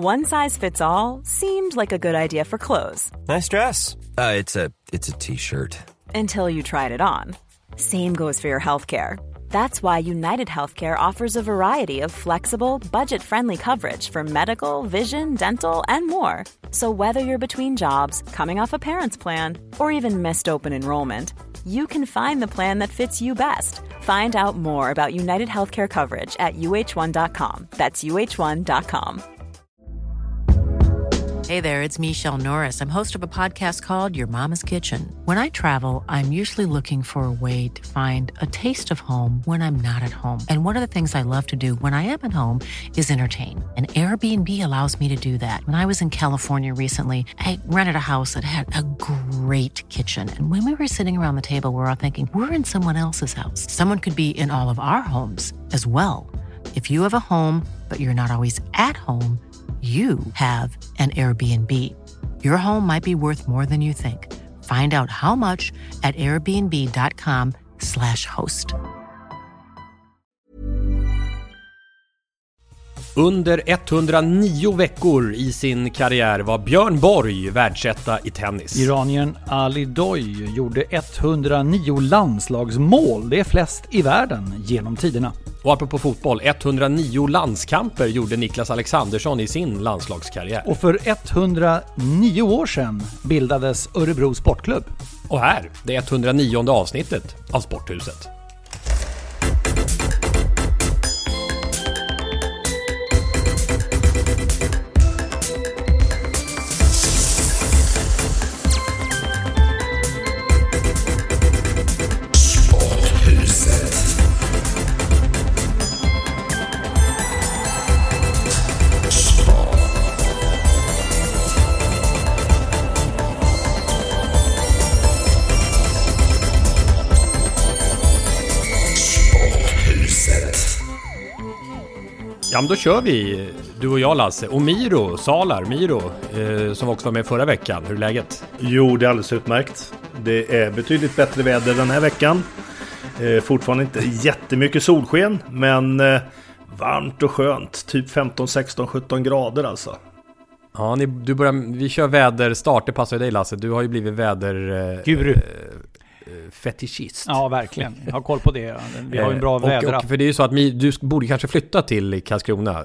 One size fits all seemed like a good idea for clothes. Nice dress. It's a t-shirt. Until you tried it on. Same goes for your healthcare. That's why United Healthcare offers a variety of flexible, budget-friendly coverage for medical, vision, dental, and more. So whether you're between jobs, coming off a parent's plan, or even missed open enrollment, you can find the plan that fits you best. Find out more about United Healthcare coverage at uh1.com. That's uh1.com. Hey there, it's Michelle Norris. I'm host of a podcast called Your Mama's Kitchen. When I travel, I'm usually looking for a way to find a taste of home when I'm not at home. And one of the things I love to do when I am at home is entertain. And Airbnb allows me to do that. When I was in California recently, I rented a house that had a great kitchen. And when we were sitting around the table, we were all thinking, we're in someone else's house. Someone could be in all of our homes as well. If you have a home, but you're not always at home, you have an Airbnb. Your home might be worth more than you think. Find out how much at airbnb.com/host. Under 109 veckor i sin karriär var Björn Borg världsetta i tennis. Iranien Ali Doi gjorde 109 landslagsmål. Det är flest i världen genom tiderna. Och apropå fotboll, 109 landskamper gjorde Niklas Alexandersson i sin landslagskarriär. Och för 109 år sedan bildades Örebro Sportklubb. Och här, det 109:e avsnittet av Sporthuset. Ja, men då kör vi, du och jag Lasse, och Miro som också var med förra veckan. Hur är läget? Jo, det är alldeles utmärkt. Det är betydligt bättre väder den här veckan. Fortfarande inte jättemycket solsken, men varmt och skönt. Typ 15, 16, 17 grader alltså. Ja, vi kör väderstart, det passar dig Lasse. Du har ju blivit Guru. Fetischist. Ja, verkligen. Jag har koll på det. Vi har en bra väderapp. Och för det är ju så att du borde kanske flytta till Karlskrona,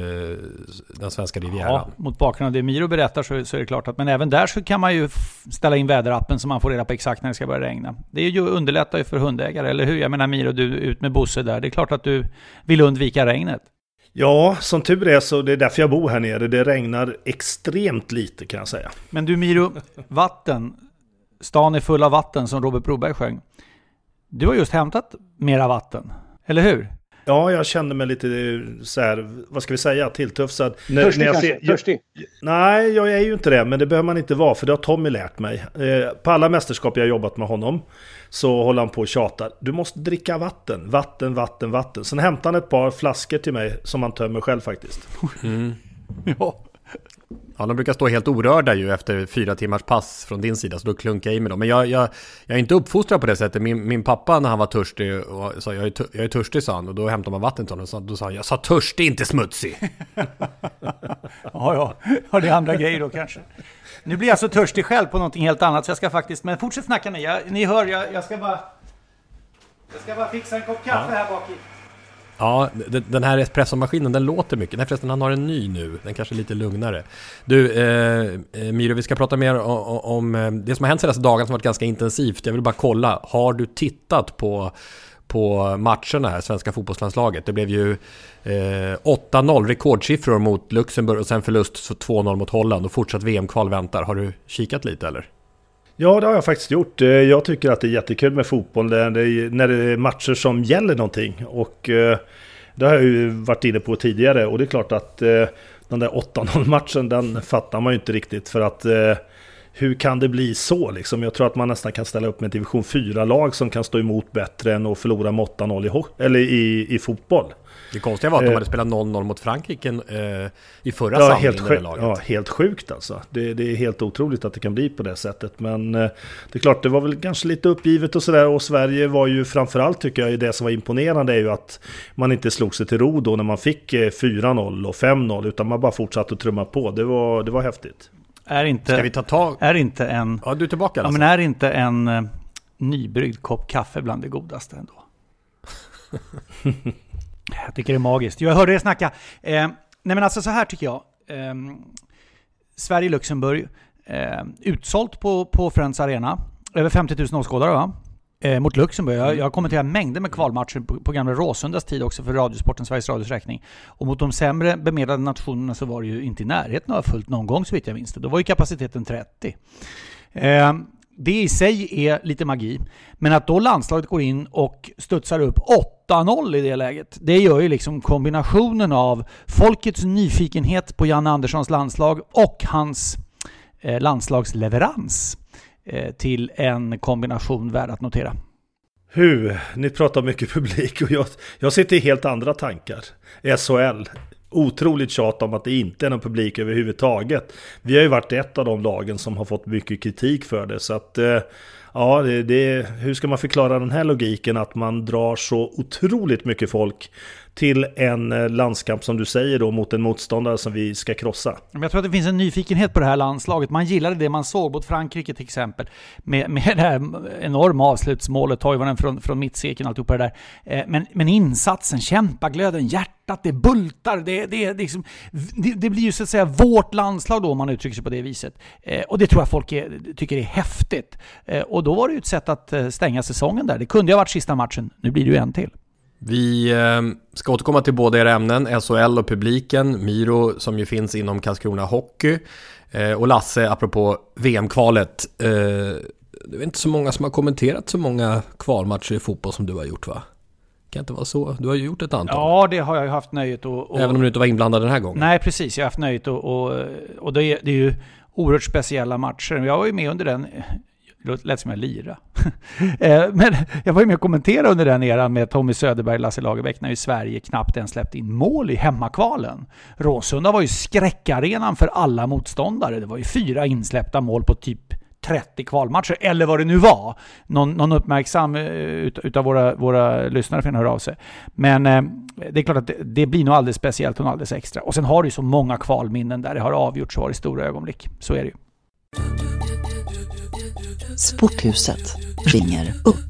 den svenska rivieran. Ja, mot bakgrund av det Miro berättar så är det klart att, men även där så kan man ju ställa in väderappen så man får reda på exakt när det ska börja regna. Det är ju underlättar ju för hundägare, eller hur? Jag menar Miro, du ut med Bosse där. Det är klart att du vill undvika regnet. Ja, som tur är så det är därför jag bor här nere. Det regnar extremt lite kan jag säga. Men du Miro, vatten... Stan är full av vatten som Robert Broberg sjöng. Du har just hämtat mera vatten, eller hur? Ja, jag kände mig lite så här, vad ska vi säga, tilltufsad. Törstig? Nej, jag är ju inte det, men det behöver man inte vara, för det har Tommy lärt mig. På alla mästerskap jag har jobbat med honom så håller han på och tjatar. Du måste dricka vatten. Sen hämtar han ett par flaskor till mig som han tömmer själv faktiskt. Mm. Ja. Ja, de brukar stå helt orörda ju efter 4 timmars pass från din sida, så då klunkar jag i med dem. Men jag är inte uppfostrad på det sättet. Min pappa när han var törstig och sa jag är törstig, sa han, och då hämtade man vatten till honom, och då sa han, jag sa törstig, inte smutsig. Ja, det är andra grejer då kanske. Nu blir jag så törstig själv på någonting helt annat, så jag ska faktiskt, men fortsätt snacka ni hör, jag ska bara fixa en kopp kaffe här bak i. Ja, den här espressomaskinen, den låter mycket. Nej, förresten, han har en ny nu. Den kanske är lite lugnare. Du, Miro, vi ska prata mer om det som har hänt senaste dagarna som har varit ganska intensivt. Jag vill bara kolla, har du tittat på matcherna här, svenska fotbollslandslaget? Det blev ju 8-0 rekordsiffror mot Luxemburg och sen förlust 2-0 mot Holland och fortsatt VM-kval väntar. Har du kikat lite eller? Ja, det har jag faktiskt gjort. Jag tycker att det är jättekul med fotboll när det är matcher som gäller någonting. Och det har jag ju varit inne på tidigare. Och det är klart att den där 8-0-matchen, den fattar man ju inte riktigt. För att hur kan det bli så liksom? Jag tror att man nästan kan ställa upp med division 4-lag som kan stå emot bättre än att förlora med 8-0 i fotboll. Det konstiga var att de hade spelat 0-0 mot Frankrike i förra samlingen. Helt sjukt alltså. Det är helt otroligt att det kan bli på det sättet. Men det är klart, det var väl kanske lite uppgivet och sådär. Och Sverige var ju framförallt, tycker jag, det som var imponerande är ju att man inte slog sig till ro då när man fick 4-0 och 5-0, utan man bara fortsatte att trumma på. Det var häftigt. Ska vi ta tag? Är inte en... Ja, du är tillbaka alltså. Ja, men är inte en nybryggd kopp kaffe bland det godaste ändå? Jag tycker det är magiskt. Jag hörde er snacka. Nej men alltså så här tycker jag. Sverige-Luxemburg. Utsålt på Friends Arena. Över 50 000 åskådare, va? Mot Luxemburg. Jag kommenterar mängder med kvalmatcher på gamla Råsundas tid också för Radiosporten, Sveriges Radios räkning. Och mot de sämre bemedlade nationerna så var det ju inte i närheten av fullt någon gång så vitt jag minns det. Då var ju kapaciteten 30. Det i sig är lite magi. Men att då landslaget går in och studsar upp 8-0 i det läget, det gör ju liksom kombinationen av folkets nyfikenhet på Janne Anderssons landslag och hans landslagsleverans till en kombination värd att notera. Ni pratar mycket publik och jag sitter i helt andra tankar. SHL. Otroligt tjat om att det inte är någon publik överhuvudtaget. Vi har ju varit ett av de lagen som har fått mycket kritik för det. Så att, ja, hur ska man förklara den här logiken att man drar så otroligt mycket folk till en landskamp som du säger då mot en motståndare som vi ska krossa? Jag tror att det finns en nyfikenhet på det här landslaget. Man gillade det man såg mot Frankrike till exempel. Med det här enorma avslutsmålet, Toivonen från mittcirkeln och alltihop det där. Men insatsen, kämpaglöden, hjärtat, det bultar. Det liksom, det blir ju så att säga vårt landslag då om man uttrycker sig på det viset. Och det tror jag folk tycker är häftigt. Och då var det ju ett sätt att stänga säsongen där. Det kunde ju ha varit sista matchen. Nu blir det ju en till. Vi ska återkomma till båda era ämnen, SHL och publiken, Miro som ju finns inom Karlskrona Hockey och Lasse apropå VM-kvalet. Det är inte så många som har kommenterat så många kvalmatcher i fotboll som du har gjort, va? Kan inte vara så? Du har ju gjort ett antal. Ja, det har jag ju haft nöjet och även om du inte var inblandad den här gången. Nej, precis. Jag har haft nöjet och det är ju oerhört speciella matcher. Jag var ju med under den. Det lät som jag lira. Men jag var ju med och kommentera under den eran med Tommy Söderberg och Lasse Lagerbäck när ju Sverige knappt ens släppte in mål i hemmakvalen. Råsunda var ju skräckarenan för alla motståndare. Det var ju 4 insläppta mål på typ 30 kvalmatcher, eller vad det nu var. Någon uppmärksam utav våra lyssnare får höra av sig. Men det är klart att det blir nog alldeles speciellt och alldeles extra. Och sen har du ju så många kvalminnen där det har avgjorts så var det stora ögonblick. Så är det ju. Sporthuset ringer upp.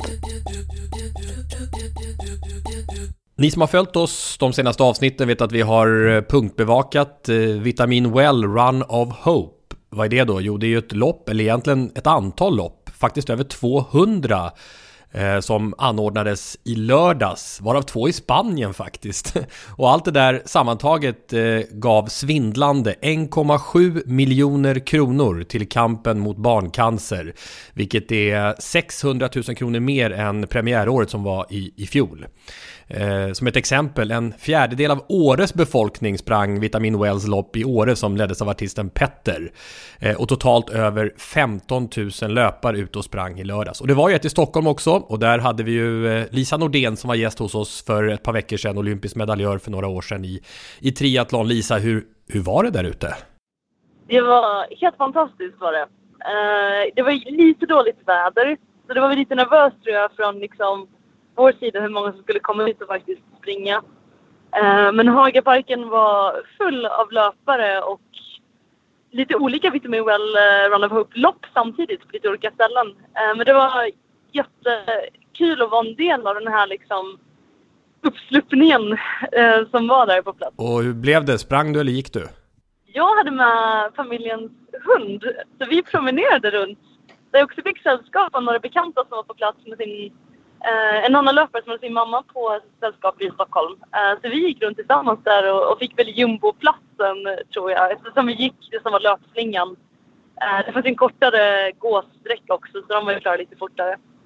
Ni som har följt oss de senaste avsnitten vet att vi har punktbevakat Vitamin Well Run of Hope. Vad är det då? Jo, det är ju ett lopp, eller egentligen ett antal lopp, faktiskt över 200 som anordnades i lördags, varav 2 i Spanien faktiskt. Och allt det där sammantaget gav svindlande 1,7 miljoner kronor till kampen mot barncancer, vilket är 600 000 kronor mer än premiäråret som var i fjol. Som ett exempel, 1/4 av Åres befolkning sprang Vitamin Wells lopp i Åre som leddes av artisten Petter. Och totalt över 15 000 löpare ut och sprang i lördags. Och det var ju ett i Stockholm också, och där hade vi ju Lisa Nordén som var gäst hos oss för ett par veckor sedan, olympisk medaljör för några år sedan i triathlon. Lisa, hur var det där ute? Det var helt fantastiskt var det. Det var lite dåligt väder, så det var lite nervöst tror jag från liksom vår sida hur många som skulle komma ut och faktiskt springa. Men Hagaparken var full av löpare och lite olika Vitamin Well Run of Hope-lopp samtidigt på lite olika ställen. Men det var jättekul att vara en del av den här liksom uppsluppningen som var där på plats. Och hur blev det? Sprang du eller gick du? Jag hade med familjens hund, så vi promenerade runt. Jag också fick sällskap av några bekanta som var på plats med en annan löpare som hade sin mamma på sällskap i Stockholm. Så vi gick runt tillsammans där och fick väl jumboplatsen tror jag. Eftersom vi gick det som var löpslingan. Det fanns en kortare gåsträcka också så de var ju klara lite fortare.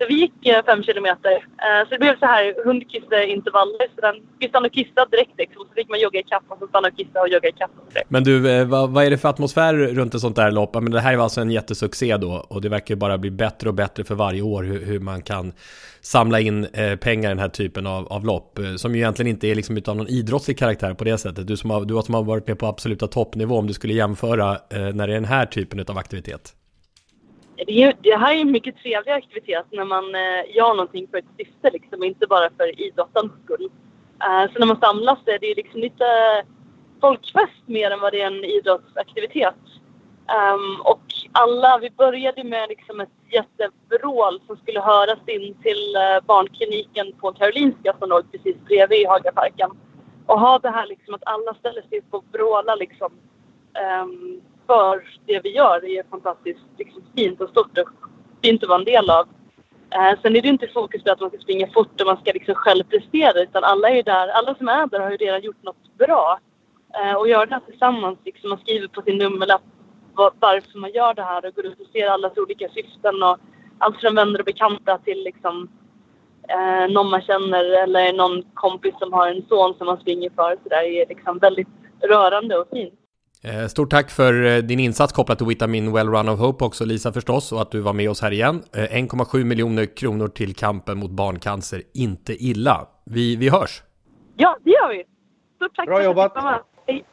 Så vi gick 5 kilometer. Så det blev så här hundkisseintervaller. Så den skulle stanna och kissa direkt. Liksom. Så fick man jogga i kapp och så stanna och kissa och jogga i kapp. Men du, vad är det för atmosfär runt ett sånt där lopp? Men det här var alltså en jättesuccé då. Och det verkar bara bli bättre och bättre för varje år hur man kan samla in pengar i den här typen av lopp. Som ju egentligen inte är liksom utav någon idrottslig karaktär på det sättet. Du som har varit med på absoluta toppnivå, om du skulle jämföra när det är den här typen av aktivitet. Det här är en mycket trevlig aktivitet när man gör någonting för ett syfte liksom, inte bara för idrottens skull. Så när man samlas är det liksom lite folkfest mer än vad det är en idrottsaktivitet. Och vi började med liksom ett jättevrål som skulle höras in till barnkliniken på Karolinska som låg precis bredvid i Hagaparken. Och ha det här liksom att alla ställer sig upp och vrålar liksom, för det vi gör. Det är fantastiskt liksom, fint och stort och fint att vara en del av. Sen är det inte fokus på att man ska springa fort och man ska liksom själv prestera, utan alla är där, alla som är där har ju redan gjort något bra. Och gör det här tillsammans, liksom, man skriver på sin nummerlapp varför man gör det här och går ut och ser allas olika syften och allt från vänner och bekanta till liksom, någon man känner eller någon kompis som har en son som man springer för. Så där är liksom väldigt rörande och fint. Stort tack för din insats kopplat till Vitamin Well Run of Hope också, Lisa, förstås, och att du var med oss här igen. 1,7 miljoner kronor till kampen mot barncancer. Inte illa. Vi hörs. Ja, det gör vi. Stort tack. Bra jobbat. Hej.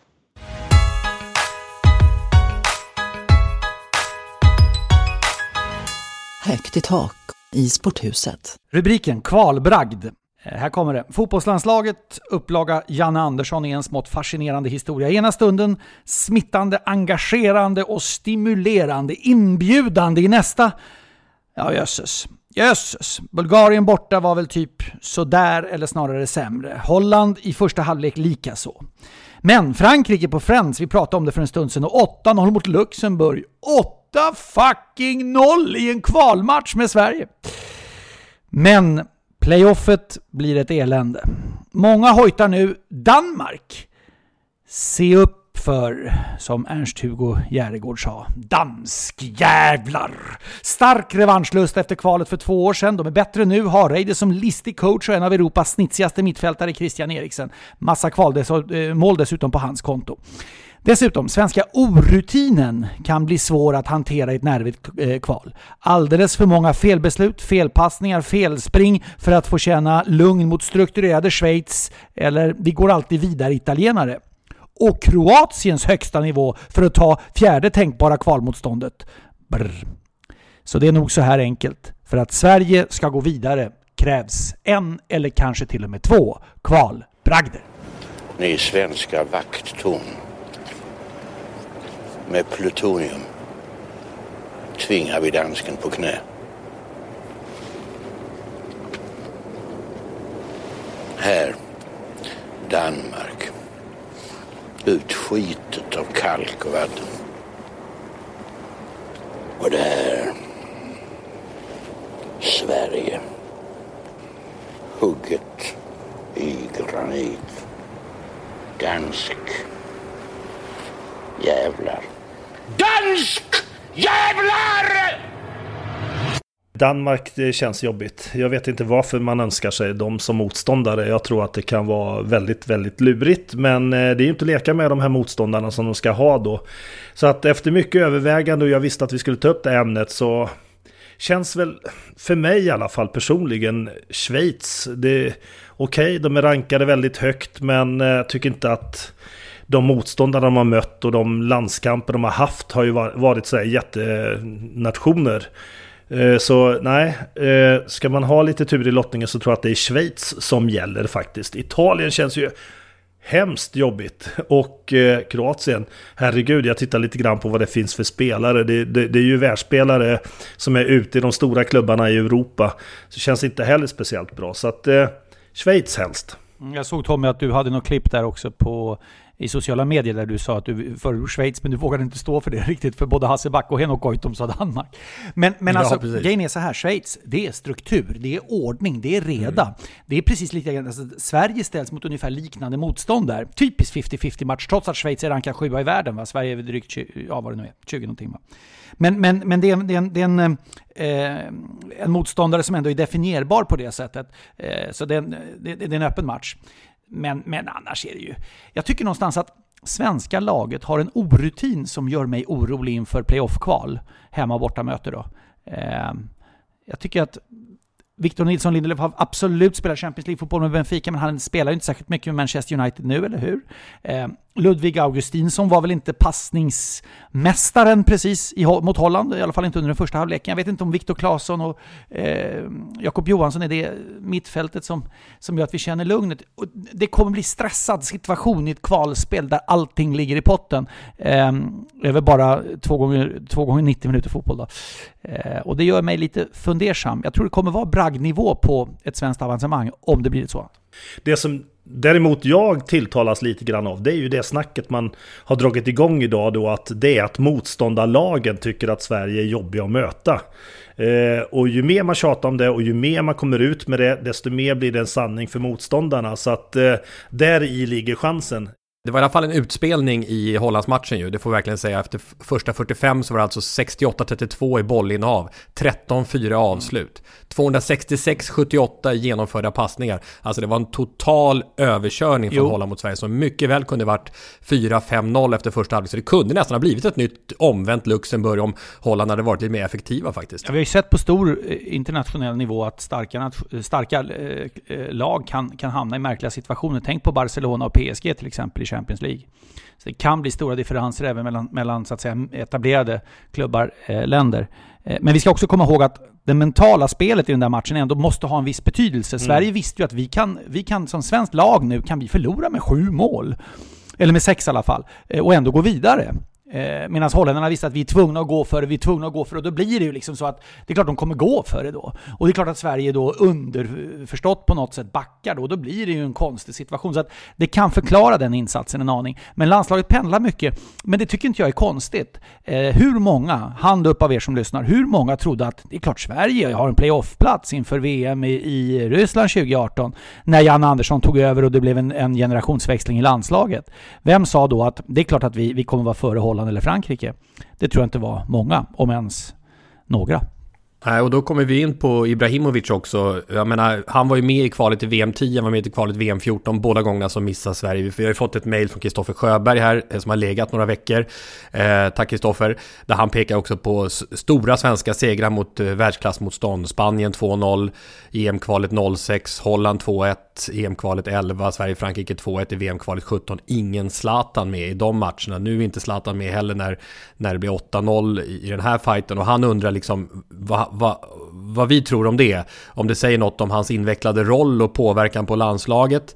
Högt i tak i sporthuset. Rubriken kvalbragd. Här kommer det. Fotbollslandslaget, upplaga Janne Andersson, är en smått fascinerande historia. Ena stunden smittande, engagerande och stimulerande, inbjudande i nästa. Ja, jösses. Bulgarien borta var väl typ sådär eller snarare sämre. Holland i första halvlek lika så. Men Frankrike på Friends, vi pratade om det för en stund sedan, och 8-0 mot Luxemburg. 8-fucking-0 i en kvalmatch med Sverige. Men playoffet blir ett elände. Många hojtar nu Danmark. Se upp för, som Ernst-Hugo Järegård sa, danskjävlar. Stark revanschlust efter kvalet för 2 år sedan. De är bättre nu. Hareide som listig coach och en av Europas snitsigaste mittfältare, Christian Eriksen. Massa mål dessutom på hans konto. Dessutom, svenska orutinen kan bli svår att hantera i ett nervigt kval. Alldeles för många felbeslut, felpassningar, felspring för att få känna lugn mot strukturerade Schweiz eller vi går alltid vidare italienare. Och Kroatiens högsta nivå för att ta 4:e tänkbara kvalmotståndet. Brr. Så det är nog så här enkelt. För att Sverige ska gå vidare krävs 1 eller kanske till och med 2 kvalbragder. Ni svenska vakttorn med plutonium tvingar vi dansken på knä. Här, Danmark, utskitet av kalk och vatten. Och där, Sverige, hugget i granit. Dansk jävlar. Dansk jävlar! Danmark, det känns jobbigt. Jag vet inte varför man önskar sig dem som motståndare. Jag tror att det kan vara väldigt, väldigt lurigt. Men det är ju inte leka med de här motståndarna som de ska ha då. Så att efter mycket övervägande och jag visste att vi skulle ta upp det ämnet så känns väl för mig i alla fall personligen Schweiz. Okej, de är rankade väldigt högt men jag tycker inte att de motståndare de har mött och de landskamper de har haft har ju varit så här jättenationer. Så nej, ska man ha lite tur i lottningen så tror jag att det är Schweiz som gäller faktiskt. Italien känns ju hemskt jobbigt och Kroatien, herregud, jag tittar lite grann på vad det finns för spelare. Det är ju världsspelare som är ute i de stora klubbarna i Europa, så det känns inte heller speciellt bra. Så att Schweiz helst. Jag såg, Tommy, att du hade något klipp där också på i sociala medier där du sa att du föredrog Schweiz, men du vågade inte stå för det riktigt, för både Hasse Back och Henok Goitom sa Danmark. Men alltså, grejen är så här, Schweiz, det är struktur, det är ordning, det är reda. Det är precis lite grann, alltså, Sverige ställs mot ungefär liknande motstånd där. Typiskt 50-50 match, trots att Schweiz är rankad 7 i världen, va? Sverige är drygt 20 någonting, va? Men det är en motståndare som ändå är definierbar på det sättet. Så det är en öppen match. Men annars är det ju... Jag tycker någonstans att svenska laget har en orutin som gör mig orolig inför playoff-kval. Hemma- och bortamöte då. Jag tycker att Victor Nilsson Lindelöf har absolut spelat Champions League-fotboll med Benfica, men han spelar ju inte särskilt mycket med Manchester United nu, eller hur? Ludvig Augustinsson var väl inte passningsmästaren precis mot Holland, i alla fall inte under den första halvleken. Jag vet inte om Viktor Claesson och Jakob Johansson är det mittfältet som gör att vi känner lugnet. Och det kommer bli stressad situation i ett kvalspel där allting ligger i potten över bara 2 gånger 90 minuter fotboll då. Och det gör mig lite fundersam. Jag tror det kommer vara braggnivå på ett svenskt avancemang om det blir så. Det som däremot jag tilltalas lite grann av, det är ju det snacket man har dragit igång idag då, att det är att motståndarlagen tycker att Sverige är jobbiga att möta. Och ju mer man tjatar om det och ju mer man kommer ut med det, desto mer blir det en sanning för motståndarna. Så att där i ligger chansen. Det var i alla fall en utspelning i Hollandsmatchen ju, det får vi verkligen säga. Efter första 45 så var det alltså 68-32 i bollinnehav, 13-4 avslut, 266-78 genomförda passningar. Alltså det var en total överkörning från Holland mot Sverige som mycket väl kunde varit 4-5-0 efter första halvlek. Så det kunde nästan ha blivit ett nytt omvänt Luxemburg om Holland hade varit lite mer effektiva faktiskt. Ja, vi har ju sett på stor internationell nivå att starka lag kan hamna i märkliga situationer. Tänk på Barcelona och PSG till exempel i Champions League. Så det kan bli stora differenser även mellan så att säga etablerade klubbar, länder. Men vi ska också komma ihåg att det mentala spelet i den där matchen ändå måste ha en viss betydelse. Sverige visste ju att vi kan som svenskt lag nu kan vi förlora med 7 mål. Eller med 6 i alla fall. Och ändå gå vidare. Medan holländarna visste att vi är tvungna att gå för det, och då blir det ju liksom så att det är klart de kommer gå för det då. Och det är klart att Sverige då underförstått på något sätt backar då blir det ju en konstig situation. Så att det kan förklara den insatsen en aning. Men landslaget pendlar mycket, men det tycker inte jag är konstigt. Hur många, hand upp av er som lyssnar, hur många trodde att det är klart Sverige har en playoff-plats inför VM i Ryssland 2018 när Jan Andersson tog över och det blev en generationsväxling i landslaget? Vem sa då att det är klart att vi kommer vara före Holland eller Frankrike? Det tror jag inte var många, om ens några. Nej, och då kommer vi in på Ibrahimovic också. Jag menar, han var ju med i kvalet i VM 10, han var med i kvalet i VM 14, båda gångerna som missar Sverige. Vi har ju fått ett mejl från Kristoffer Sjöberg här som har legat några veckor. Tack Kristoffer. Där han pekar också på stora svenska segrar mot världsklassmotstånd. Spanien 2-0, EM-kvalet 06, Holland 2-1, EM-kvalet 11, Sverige-Frankrike 2-1 i VM-kvalet 17. Ingen Zlatan med i de matcherna. Nu är inte Zlatan med heller när det blir 8-0 i den här fighten. Och han undrar liksom vad vi tror om det. Om det säger något om hans invecklade roll och påverkan på landslaget.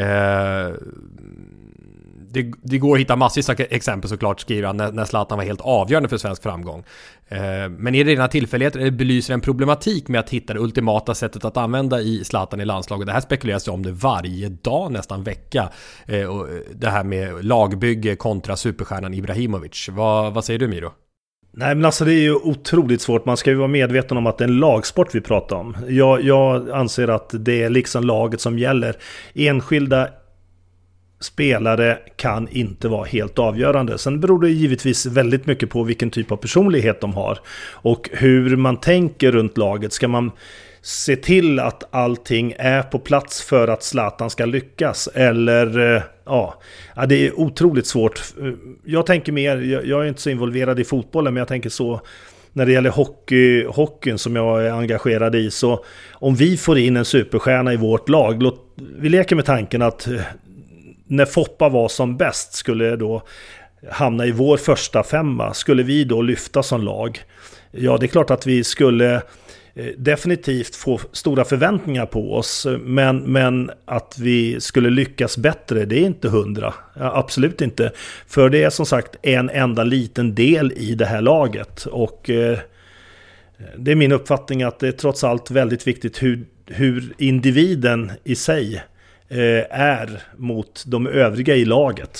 Det går att hitta massvis av exempel såklart, skriver han, när Zlatan var helt avgörande för svensk framgång. Men är det rena tillfälligheter eller belyser en problematik med att hitta det ultimata sättet att använda i Zlatan i landslaget? Det här spekuleras ju om det varje dag, nästan vecka. Och det här med lagbygge kontra superstjärnan Ibrahimovic. Vad säger du, Miro? Nej, men alltså det är ju otroligt svårt. Man ska ju vara medveten om att det är en lagsport vi pratar om. Jag anser att det är liksom laget som gäller. Enskilda spelare kan inte vara helt avgörande. Sen beror det givetvis väldigt mycket på vilken typ av personlighet de har och hur man tänker runt laget. Ska man se till att allting är på plats för att Zlatan ska lyckas? Eller ja, det är otroligt svårt. Jag tänker mer, jag är inte så involverad i fotbollen, men jag tänker så när det gäller hockeyn som jag är engagerad i. Så om vi får in en superstjärna i vårt lag, vi leker med tanken att när Foppa var som bäst skulle då hamna i vår första 5, skulle vi då lyfta som lag? Ja, det är klart att vi skulle definitivt få stora förväntningar på oss, men att vi skulle lyckas bättre, det är inte 100. Ja, absolut inte. För det är som sagt en enda liten del i det här laget, och det är min uppfattning att det är trots allt väldigt viktigt hur individen i sig är mot de övriga i laget.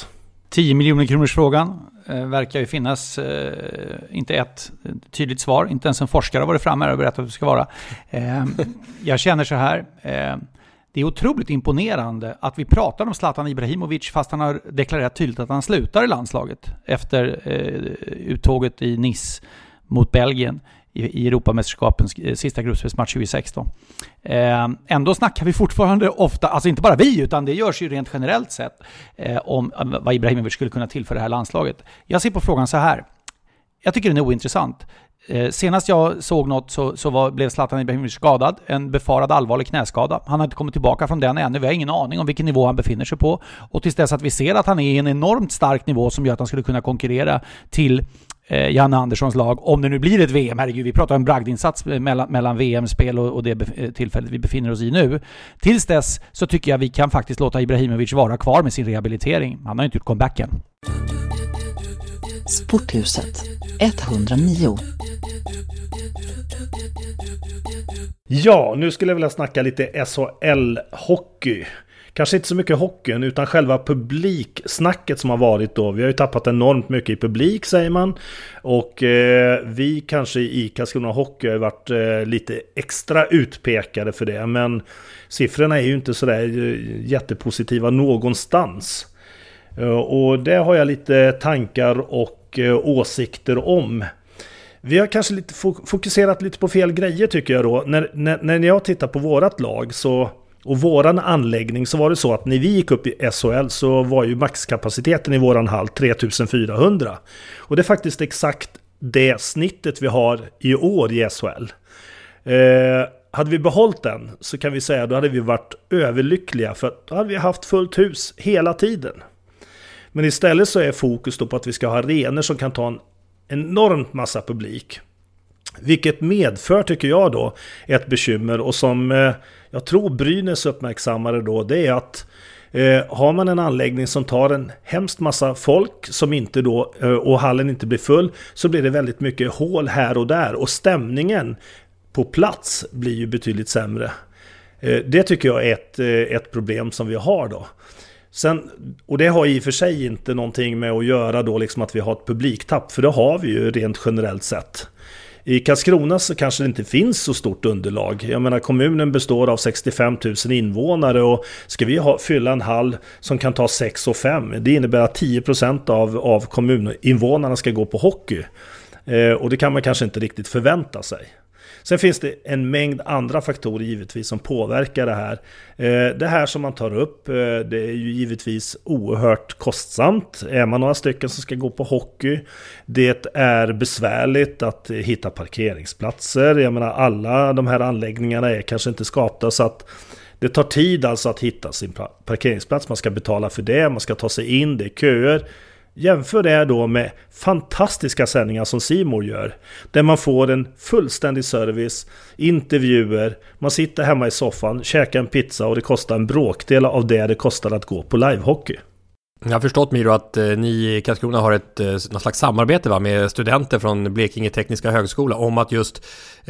10 miljoner kronors frågan verkar ju finnas inte ett tydligt svar. Inte ens en forskare har varit framme och berättat att det ska vara. Jag känner så här. Det är otroligt imponerande att vi pratar om Zlatan Ibrahimovic fast han har deklarerat tydligt att han slutar i landslaget efter uttåget i Nice mot Belgien i Europamästerskapens sista gruppspelsmatch 2016. Ändå snackar vi fortfarande ofta, alltså inte bara vi utan det görs ju rent generellt sett om vad Ibrahimovic skulle kunna tillföra det här landslaget. Jag ser på frågan så här. Jag tycker den är ointressant. Senast jag såg något blev Zlatan Ibrahimovic skadad, en befarad allvarlig knäskada. Han har inte kommit tillbaka från den ännu. Vi har ingen aning om vilken nivå han befinner sig på. Och tills dess att vi ser att han är i en enormt stark nivå som gör att han skulle kunna konkurrera till Janne Anderssons lag, om det nu blir ett VM. Herregud, vi pratar om en bragdinsats mellan VM-spel och det tillfället vi befinner oss i nu. Tills dess så tycker jag vi kan faktiskt låta Ibrahimovic vara kvar med sin rehabilitering. Han har inte gjort comebacken. Sporthuset 109. Ja, nu skulle jag vilja snacka lite SHL-hockey. Kanske inte så mycket hockeyn utan själva publiksnacket som har varit då. Vi har ju tappat enormt mycket i publik säger man. Och vi kanske i Karlskrona Hockey har varit lite extra utpekade för det. Men siffrorna är ju inte sådär jättepositiva någonstans. Och det har jag lite tankar och åsikter om. Vi har kanske lite fokuserat lite på fel grejer tycker jag då. När jag tittar på vårat lag och våran anläggning så var det så att när vi gick upp i SHL så var ju maxkapaciteten i våran hall 3400. Och det är faktiskt exakt det snittet vi har i år i SHL. Hade vi behållit den så kan vi säga då hade vi varit överlyckliga för då hade vi haft fullt hus hela tiden. Men istället så är fokus då på att vi ska ha arenor som kan ta en enormt massa publik. Vilket medför tycker jag då ett bekymmer och som jag tror Brynäs uppmärksammade då det är att har man en anläggning som tar en hemskt massa folk som inte då och hallen inte blir full så blir det väldigt mycket hål här och där och stämningen på plats blir ju betydligt sämre. Det tycker jag är ett problem som vi har då. Sen, och det har i och för sig inte någonting med att göra då liksom att vi har ett publiktapp för det har vi ju rent generellt sett. I Karlskrona så kanske det inte finns så stort underlag. Jag menar kommunen består av 65 000 invånare och ska vi fylla en hall som kan ta 6 och 5 det innebär att 10% av kommuninvånarna ska gå på hockey. Och det kan man kanske inte riktigt förvänta sig. Sen finns det en mängd andra faktorer givetvis som påverkar det här. Det här som man tar upp, det är ju givetvis oerhört kostsamt. Är man några stycken som ska gå på hockey, det är besvärligt att hitta parkeringsplatser. Jag menar alla de här anläggningarna är kanske inte skapta så att det tar tid alltså att hitta sin parkeringsplats. Man ska betala för det, man ska ta sig in, det är köer. Jämför det då med fantastiska sändningar som C More gör. Där man får en fullständig service, intervjuer, man sitter hemma i soffan, käkar en pizza och det kostar en bråkdel av det kostar att gå på livehockey. Jag har förstått Miro att ni i Karlskrona har något slags samarbete med studenter från Blekinge Tekniska Högskola om att just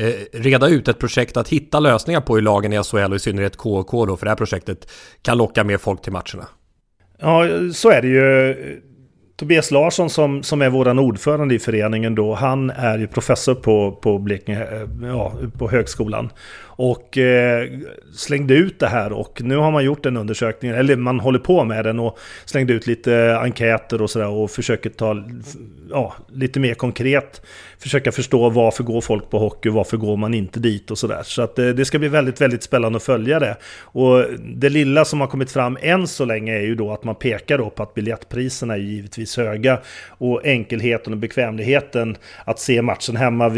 reda ut ett projekt att hitta lösningar på i lagen i SHL och i synnerhet KK då, för det här projektet kan locka mer folk till matcherna. Ja, så är det ju. Tobias Larsson som är våran ordförande i föreningen då, han är ju professor på Blekinge, på högskolan och slängde ut det här och nu har man gjort en undersökning eller man håller på med den och slängde ut lite enkäter och sådär och försöker ta lite mer konkret försöka förstå varför går folk på hockey och varför går man inte dit och sådär. Så att det ska bli väldigt, väldigt spännande att följa det. Och det lilla som har kommit fram än så länge är ju då att man pekar då på att biljettpriserna är givetvis höga och enkelheten och bekvämligheten att se matchen hemma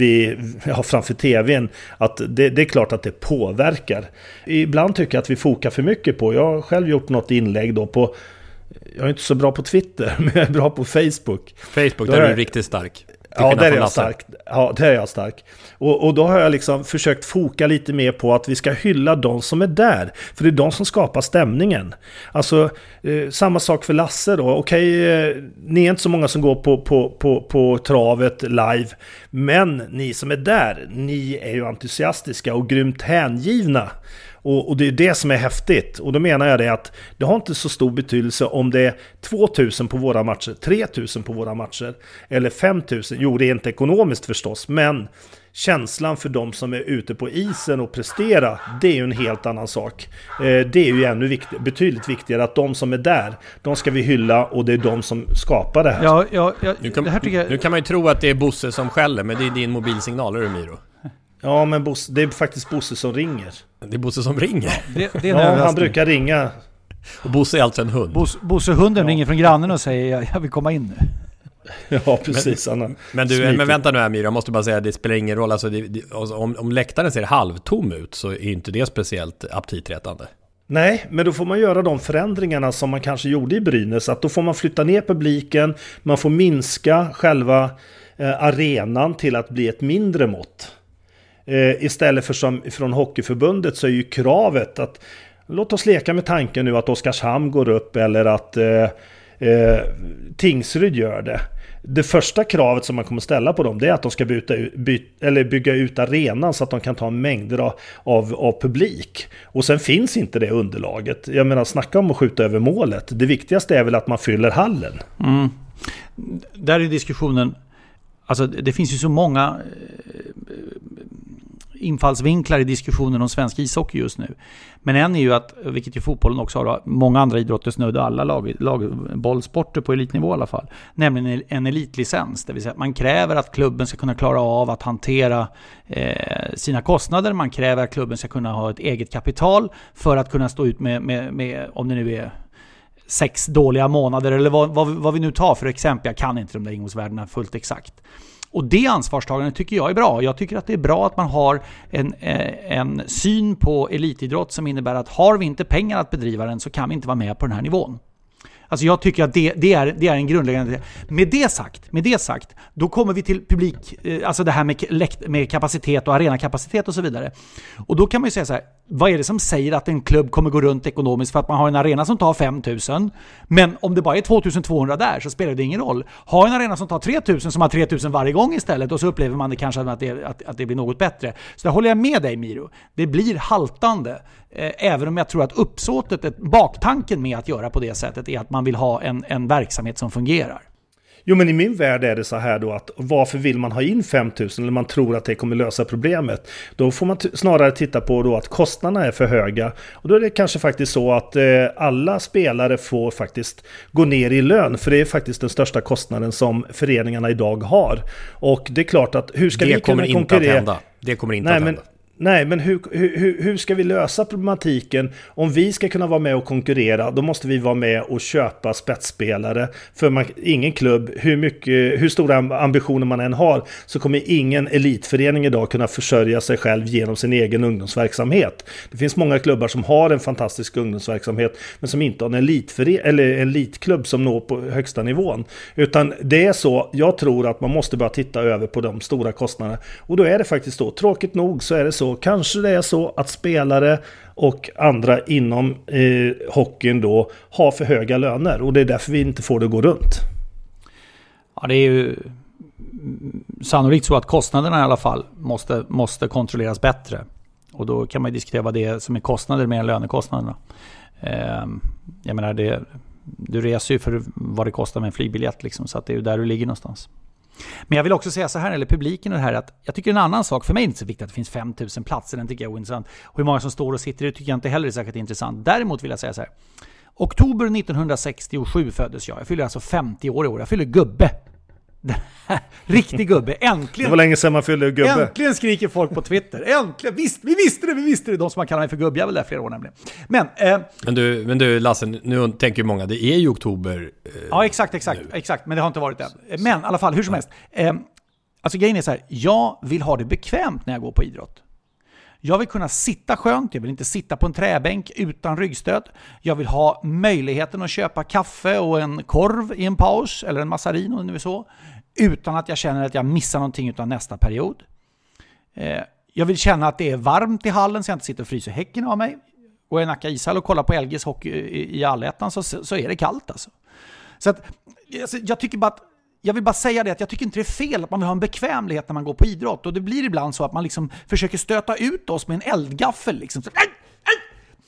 framför tvn, att det är klart att det påverkar. Ibland tycker jag att vi fokar för mycket på, jag har själv gjort något inlägg då på, jag är inte så bra på Twitter men jag är bra på Facebook. Där är du riktigt stark. Ja, där är jag stark. Ja, där är jag stark. Och då har jag liksom försökt foka lite mer på att vi ska hylla de som är där. För det är de som skapar stämningen. Alltså, samma sak för Lasse då. Okej, ni är inte så många som går på travet live. Men ni som är där, ni är ju entusiastiska och grymt hängivna. Och det är det som är häftigt. Och då menar jag det att det har inte så stor betydelse om det är 2000 på våra matcher, 3000 på våra matcher eller 5000. Jo, det är inte ekonomiskt förstås, men känslan för de som är ute på isen och prestera, det är ju en helt annan sak. Det är ju ännu betydligt viktigare att de som är där, de ska vi hylla och det är de som skapar det här. Nu kan man ju tro att det är Bosse som skäller, men det är din mobilsignal, är det Miro? Ja, men det är faktiskt Bosse som ringer. Det är Bosse som ringer? Det är han brukar ringa. Och Bosse är alltså en hund? Bosse hunden ringer från grannen och säger jag vill komma in nu. Ja, precis. Men vänta nu här, Mira, jag måste bara säga, det spelar ingen roll. Alltså, om läktaren ser halvtom ut så är inte det speciellt aptitretande. Nej, men då får man göra de förändringarna som man kanske gjorde i Brynäs. Att då får man flytta ner publiken, man får minska själva arenan till att bli ett mindre mått. Istället för som från Hockeyförbundet så är ju kravet att låt oss leka med tanken nu att Oskarshamn går upp eller att Tingsryd gör det. Det första kravet som man kommer ställa på dem, det är att de ska bygga ut arenan så att de kan ta mängder av publik. Och sen finns inte det underlaget. Jag menar, snacka om att skjuta över målet. Det viktigaste är väl att man fyller hallen. Där är diskussionen, alltså det finns ju så många infallsvinklar i diskussionen om svensk ishockey just nu. Men en är ju att, vilket ju fotbollen också har, många andra idrotter snödde alla bollsporter på elitnivå i alla fall, nämligen en elitlicens. Det vill säga att man kräver att klubben ska kunna klara av att hantera sina kostnader. Man kräver att klubben ska kunna ha ett eget kapital för att kunna stå ut med om det nu är 6 dåliga månader eller vad vi nu tar för exempel. Jag kan inte de där ingångsvärdena fullt exakt. Och det ansvarstagandet tycker jag är bra. Jag tycker att det är bra att man har en syn på elitidrott som innebär att har vi inte pengar att bedriva den så kan vi inte vara med på den här nivån. Alltså jag tycker att det är en grundläggande. Med det sagt, då kommer vi till publik, alltså det här med kapacitet och arenakapacitet och så vidare. Och då kan man ju säga så här, vad är det som säger att en klubb kommer gå runt ekonomiskt för att man har en arena som tar 5000, men om det bara är 2200 där så spelar det ingen roll. Ha en arena som tar 3000 som har 3000 varje gång istället, och så upplever man det kanske att det blir något bättre. Så där håller jag med dig, Miro. Det blir haltande. Även om jag tror att uppsåtet, baktanken med att göra på det sättet är att man vill ha en verksamhet som fungerar. Jo, men i min värld är det så här då att varför vill man ha in 5000 eller man tror att det kommer lösa problemet? Då får man snarare titta på då att kostnaderna är för höga. Och då är det kanske faktiskt så att alla spelare får faktiskt gå ner i lön, för det är faktiskt den största kostnaden som föreningarna idag har. Och det är klart att hur ska vi kunna konkurrera? Det kommer inte att hända. Nej, men hur ska vi lösa problematiken? Om vi ska kunna vara med och konkurrera, då måste vi vara med och köpa spetsspelare. För ingen klubb, hur stora ambitioner man än har, så kommer ingen elitförening idag kunna försörja sig själv genom sin egen ungdomsverksamhet. Det finns många klubbar som har en fantastisk ungdomsverksamhet, men som inte har en elitklubb som når på högsta nivån. Utan det är så, jag tror att man måste bara titta över på de stora kostnaderna. Och då är det faktiskt så, tråkigt nog så är det så. Kanske det är så att spelare och andra inom hockeyn då har för höga löner, och det är därför vi inte får det gå runt. Ja, det är ju sannolikt så att kostnaderna i alla fall måste kontrolleras bättre. Och då kan man diskutera vad det är som är kostnader mer än lönekostnaderna. Jag menar, du reser ju för vad det kostar med en flygbiljett liksom, så att det är ju där du ligger någonstans. Men jag vill också säga så här, eller publiken och det här, att jag tycker en annan sak, för mig är det inte så viktigt att det finns 5000 platser, den tycker jag är ointressant. Och hur många som står och sitter, det tycker jag inte heller är särskilt intressant. Däremot vill jag säga så här, oktober 1967 föddes jag fyller alltså 50 år i år, jag fyller gubbe. Riktig gubbe, äntligen. Det var länge sedan man fyllde gubbe. Äntligen skriker folk på Twitter. Äntligen, visst, vi visste det. De som man kallar mig för gubbe, jag väl där flera år nämligen. Men du Lasse, nu tänker ju många, det är ju oktober. Ja, exakt, men det har inte varit än. Men i alla fall, hur som helst. Alltså grejen är så här, jag vill ha det bekvämt när jag går på idrott. Jag vill kunna sitta skönt, jag vill inte sitta på en träbänk utan ryggstöd. Jag vill ha möjligheten att köpa kaffe och en korv i en paus, eller en massarin om det är så, utan att jag känner att jag missar någonting utan nästa period. Jag vill känna att det är varmt i hallen så jag inte sitter och fryser häcken av mig. Och jag nackar ishall och kollar på LGs hockey i allettan så är det kallt alltså. Så att, jag tycker bara att jag vill bara säga det, att jag tycker inte det är fel att man vill ha en bekvämlighet när man går på idrott. Och det blir ibland så att man liksom försöker stöta ut oss med en eldgaffel. Liksom.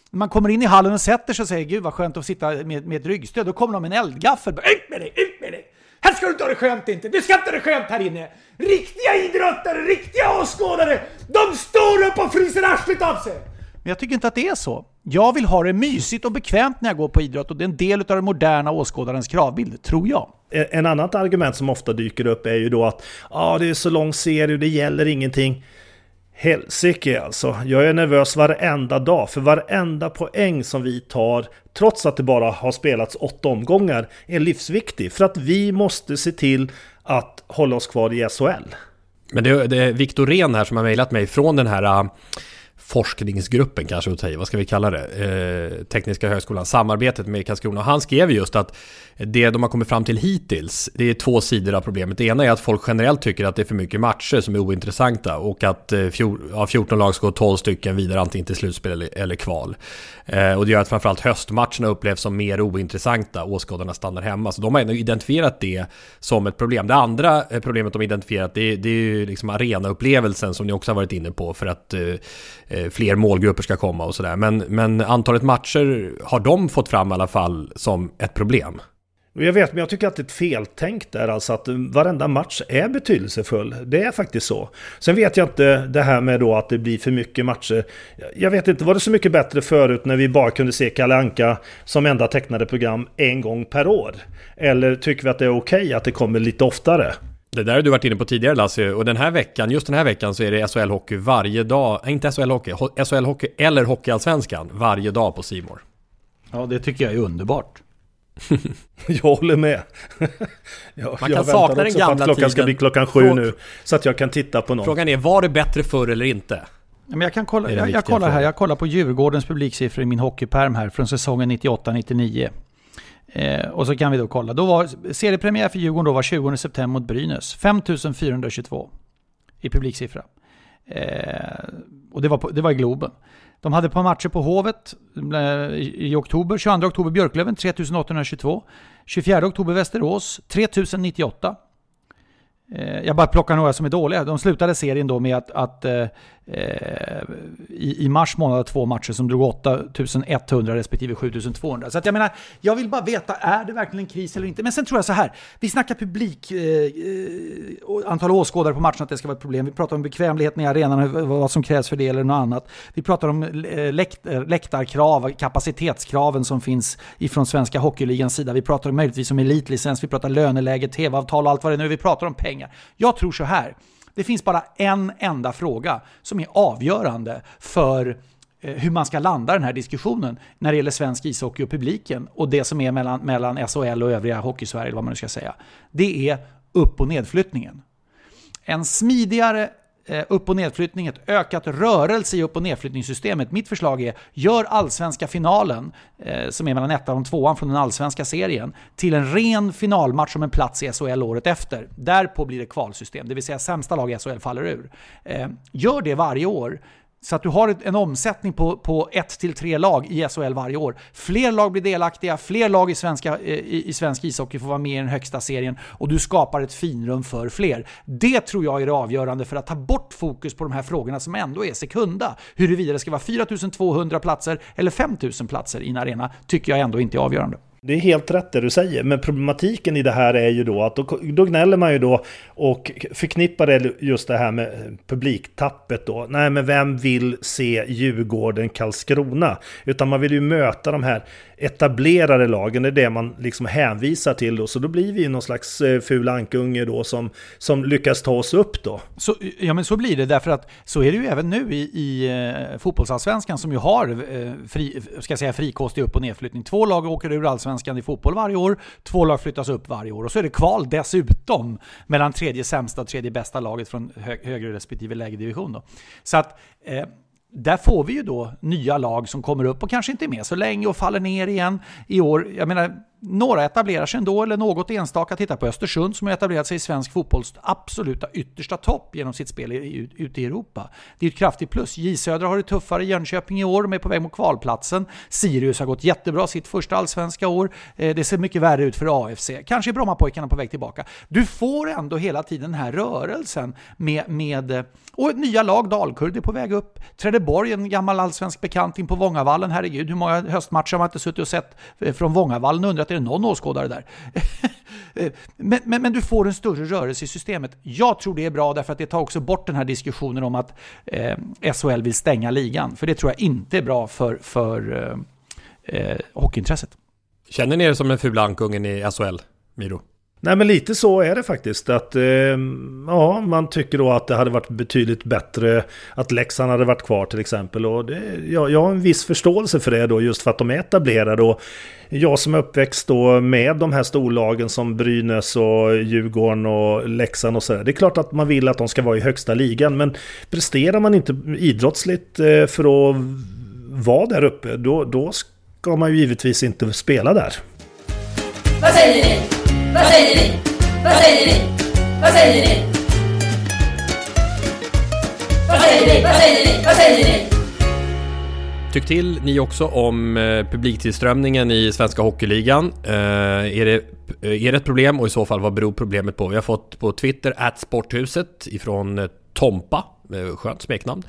Man kommer in i hallen och sätter sig och säger gud vad skönt att sitta med ett ryggstöd. Då kommer de med en eldgaffel. Ut med dig! Här ska du inte ha det skönt inte. Du ska inte ha det skönt här inne. Riktiga idrottare, riktiga åskådare. De står upp och fryser arslet av sig. Men jag tycker inte att det är så. Jag vill ha det mysigt och bekvämt när jag går på idrott. Och det är en del av den moderna åskådarens kravbild, tror jag. En annat argument som ofta dyker upp är ju då att det är så lång serie, det gäller ingenting. Helsike alltså. Jag är nervös varenda dag. För varenda poäng som vi tar, trots att det bara har spelats 8 omgångar, är livsviktig. För att vi måste se till att hålla oss kvar i SHL. Men det är Viktor Ren här som har mejlat mig från den här forskningsgruppen kanske att säga, vad ska vi kalla det? Tekniska högskolan, samarbetet med Karlskrona. Han skrev just att det de har kommit fram till hittills, det är 2 sidor av problemet. Det ena är att folk generellt tycker att det är för mycket matcher som är ointressanta och att 14 lag ska gå 12 stycken vidare antingen till slutspel eller kval. Och det gör att framförallt höstmatcherna upplevs som mer ointressanta. Åskådarna stannar hemma. Så de har identifierat det som ett problem. Det andra problemet de identifierat det är ju liksom arenaupplevelsen som ni också har varit inne på för att fler målgrupper ska komma och sådär. Men antalet matcher har de fått fram i alla fall som ett problem. Jag vet, men jag tycker att det är ett feltänk där, alltså att varenda match är betydelsefull. Det är faktiskt så. Sen vet jag inte det här med då att det blir för mycket matcher. Jag vet inte, var det så mycket bättre förut när vi bara kunde se Kalle Anka som enda tecknade program en gång per år? Eller tycker vi att det är okej att det kommer lite oftare? Det där har du varit inne på tidigare, Lasse, och just den här veckan så är det SHL-hockey varje dag, inte SHL-hockey, SHL-hockey eller Hockeyallsvenskan varje dag på C More. Ja, det tycker jag är underbart. Jag håller med. Man kan sakna den gamla klockan tiden. Ska bli klockan 7 nu så att jag kan titta på någon. Frågan är, var det bättre förr eller inte? Men jag kan kolla, jag kollar här. Jag kollar på Djurgårdens publiksiffror i min hockeyperm här från säsongen 98-99. Och så kan vi då kolla. Då var seriepremiär för Djurgården då var 20 september mot Brynäs. 5422 i publiksiffra. Och det var i Globen. De hade ett par matcher på Hovet i oktober. 22 oktober Björklöven 3822. 24 oktober Västerås 3098. Jag bara plockar några som är dåliga. De slutade serien då med att i mars månad 2 matcher som drog 8100 respektive 7200. Så att jag menar, jag vill bara veta, är det verkligen en kris eller inte? Men sen tror jag så här, vi snackar publik, antal åskådare på matchen, att det ska vara ett problem. Vi pratar om bekvämligheten i arenan, vad som krävs för det eller något annat. Vi pratar om läktarkrav, kapacitetskraven som finns ifrån svenska hockeyligans sida. Vi pratar möjligtvis om elitlicens, vi pratar löneläge, tv-avtal och allt vad det är nu. Vi pratar om pengar. Jag tror så här. Det finns bara en enda fråga som är avgörande för hur man ska landa den här diskussionen när det gäller svensk ishockey och publiken och det som är mellan SHL och övriga hockeysverige, eller vad man nu ska säga. Det är upp- och nedflyttningen. En smidigare upp- och nedflyttning, ett ökat rörelse i upp- och nedflyttningssystemet. Mitt förslag är, gör allsvenska finalen som är mellan 1:an och 2:an från den allsvenska serien till en ren finalmatch om en plats i SHL året efter. Därpå blir det kvalsystem, det vill säga sämsta lag i SHL faller ur. Gör det varje år. Så att du har en omsättning på 1-3 lag i SHL varje år. Fler lag blir delaktiga, fler lag i svensk ishockey får vara med i den högsta serien och du skapar ett finrum för fler. Det tror jag är det avgörande för att ta bort fokus på de här frågorna som ändå är sekunda. Huruvida det ska vara 4200 platser eller 5000 platser i en arena tycker jag ändå inte är avgörande. Det är helt rätt det du säger, men problematiken i det här är ju då att då gnäller man ju då och förknippar det just det här med publiktappet då. Nej, men vem vill se Djurgården, Karlskrona? Utan man vill ju möta de här etablerade lagen, det är det man liksom hänvisar till då. Så då blir vi ju någon slags ful ankunge då som lyckas ta oss upp då. Så, ja, men så blir det, därför att så är det ju även nu i fotbollsallsvenskan som ju har frikostig upp- och nedflyttning. 2 lag åker ur allsvenskan i fotboll varje år, 2 lag flyttas upp varje år och så är det kval dessutom mellan tredje sämsta och tredje bästa laget från högre respektive lägre division då. Så att där får vi ju då nya lag som kommer upp och kanske inte är med så länge och faller ner igen i år. Jag menar, några etablerar sig ändå, eller något enstaka. Titta på Östersund som har etablerat sig i svensk fotbolls absoluta yttersta topp genom sitt spel ute i Europa. Det är ett kraftigt plus. J Södra har det tuffare. Jönköping i år, de är på väg mot kvalplatsen. Sirius har gått jättebra sitt första allsvenska år. Det ser mycket värre ut för AFC. Kanske är Brommapojkarna på väg tillbaka. Du får ändå hela tiden den här rörelsen med och nya lag. Dalkurd är på väg upp. Trelleborg, en gammal allsvensk bekant in på Vångavallen. Herregud, hur många höstmatcher har man inte suttit och sett från Vångavallen? Undrar att är det någon åskådare där. men du får en större rörelse i systemet. Jag tror det är bra därför att det tar också bort den här diskussionen om att SHL vill stänga ligan. För det tror jag inte är bra för hockeyintresset. Känner ni er som en fula ankungen i SHL, Miro? Nej, men lite så är det faktiskt. Att man tycker då att det hade varit betydligt bättre att Leksand hade varit kvar till exempel. Och jag har en viss förståelse för det då, just för att de är etablerade. Och jag som är uppväxt då med de här storlagen som Brynäs och Djurgården och Leksand och sådär. Det är klart att man vill att de ska vara i högsta ligan. Men presterar man inte idrottsligt för att vara där uppe, då ska man ju givetvis inte spela där. Vad säger ni? Vad säger ni? Vad säger ni? Vad säger ni? Vad säger ni? Vad säger ni? Vad säger ni? Tyck till ni också om publiktillströmningen i Svenska Hockeyligan. Är det ett problem och i så fall vad beror problemet på? Vi har fått på Twitter @sporthuset ifrån Tompa, skönt smeknamn.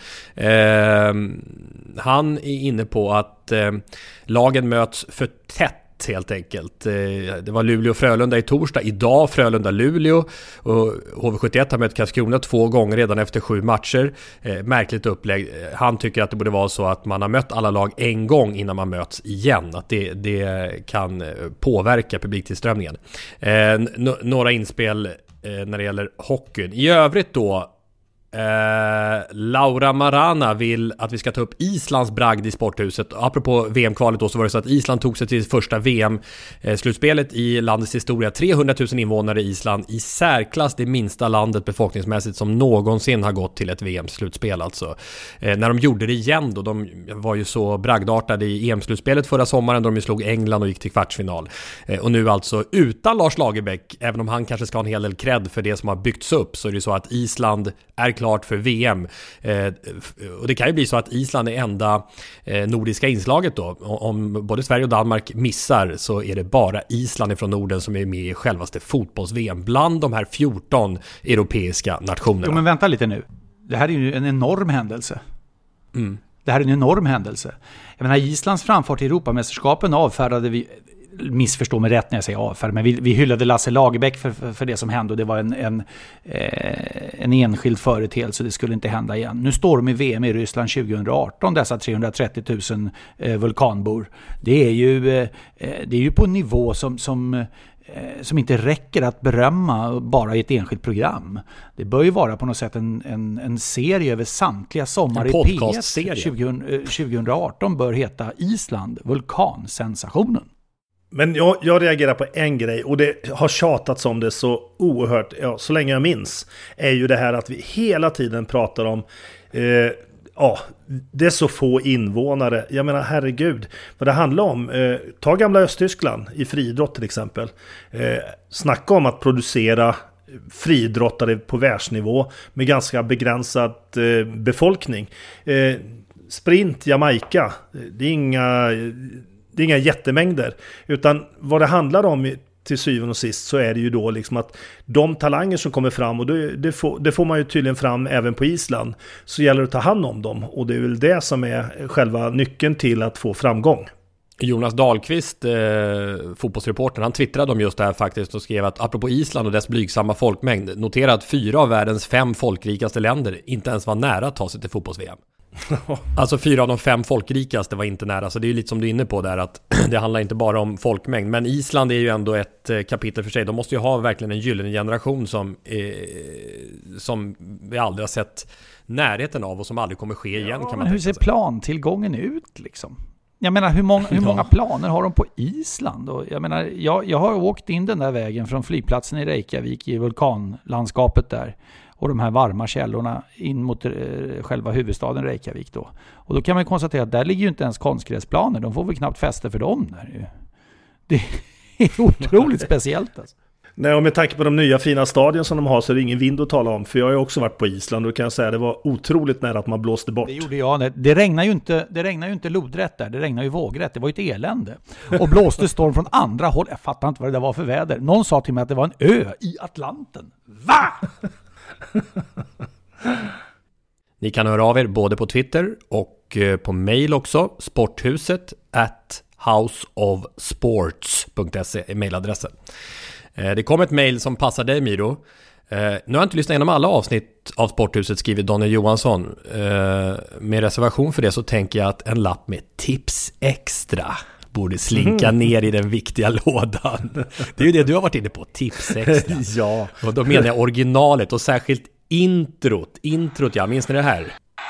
Han är inne på att lagen möts för tätt helt enkelt. Det var Luleå-Frölunda i torsdag. Idag Frölunda-Luleå. Och HV71 har mött Karlskrona 2 gånger redan efter 7 matcher. Märkligt upplägg. Han tycker att det borde vara så att man har mött alla lag en gång innan man möts igen. Att det kan påverka publiktillströmningen. Några inspel när det gäller hockeyn. I övrigt då Laura Marana vill att vi ska ta upp Islands bragd i sporthuset. Apropå VM-kvalet då, så var det så att Island tog sig till första VM-slutspelet i landets historia. 300 000 invånare i Island, i särklass det minsta landet befolkningsmässigt som någonsin har gått till ett VM-slutspel alltså. När de gjorde det igen då, de var ju så bragdartade i EM-slutspelet förra sommaren då de slog England och gick till kvartsfinal. Och nu alltså utan Lars Lagerbäck, även om han kanske ska ha en hel del cred för det som har byggts upp, så är det så att Island är klart för VM. Och det kan ju bli så att Island är enda nordiska inslaget då. Om både Sverige och Danmark missar så är det bara Island från Norden som är med i självaste fotbolls-VM bland de här 14 europeiska nationerna. Jo, men vänta lite nu. Det här är ju en enorm händelse. Mm. Det här är en enorm händelse. Jag menar, Islands framfart i Europamästerskapen avfärdade vi, missförstå mig rätt när jag säger avfärd, men vi hyllade Lasse Lagerbäck för det som hände, och det var en enskild företeelse, det skulle inte hända igen. Nu står de i VM i Ryssland 2018, dessa 330 000 vulkanbor. Det är ju på en nivå som inte räcker att berömma bara i ett enskilt program. Det bör ju vara på något sätt en serie över samtliga sommar i P1 2018 bör heta Island, vulkansensationen. Men jag reagerar på en grej, och det har tjatats om det så oerhört, så länge jag minns, är ju det här att vi hela tiden pratar om det är så få invånare. Jag menar, herregud, vad det handlar om. Ta gamla Östtyskland i friidrott till exempel. Snacka om att producera friidrottare på världsnivå med ganska begränsad befolkning. Sprint, Jamaica, det är inga jättemängder, utan vad det handlar om till syvende och sist så är det ju då liksom att de talanger som kommer fram, och det får man ju tydligen fram även på Island, så gäller det att ta hand om dem, och det är väl det som är själva nyckeln till att få framgång. Jonas Dahlqvist, fotbollsreportern, han twittrade om just det här faktiskt och skrev att apropå Island och dess blygsamma folkmängd, notera att 4 av världens 5 folkrikaste länder inte ens var nära att ta sig till fotbolls-VM. Alltså 4 av de 5 folkrikaste var inte nära. Så det är ju lite som du är inne på där, att det handlar inte bara om folkmängd. Men Island är ju ändå ett kapitel för sig. De måste ju ha verkligen en gyllene generation som vi aldrig har sett närheten av och som aldrig kommer ske igen. Kan man hur ser plantillgången ut liksom? Jag menar, hur många planer har de på Island? Och jag menar, jag har åkt in den där vägen från flygplatsen i Reykjavik i vulkanlandskapet där, och de här varma källorna in mot själva huvudstaden Reykjavik då. Och då kan man konstatera att där ligger ju inte ens konstgräsplaner. De får väl knappt fäste för dem där. Det är otroligt speciellt alltså. Nej, och med tanke på de nya fina stadion som de har så är det ingen vind att tala om. För jag har ju också varit på Island och kan jag säga att det var otroligt nära att man blåste bort. Det gjorde jag. Det regnar ju inte lodrätt där, det regnar ju vågrätt. Det var ju ett elände. Och blåste storm från andra håll. Jag fattar inte vad det där var för väder. Någon sa till mig att det var en ö i Atlanten. Va? Ni kan höra av er både på Twitter och på mail också. sporthuset@houseofsports.se är mailadressen. Det kom ett mail som passar dig, Miro. Nu har jag inte lyssnat igenom alla avsnitt av Sporthuset, skriver Daniel Johansson. Med reservation för det så tänker jag att en lapp med tips extra borde slinka ner i den viktiga lådan. Det är ju det du har varit inne på, tips extra. Ja. Och då menar jag originalet och särskilt introt, jag minns ni det här?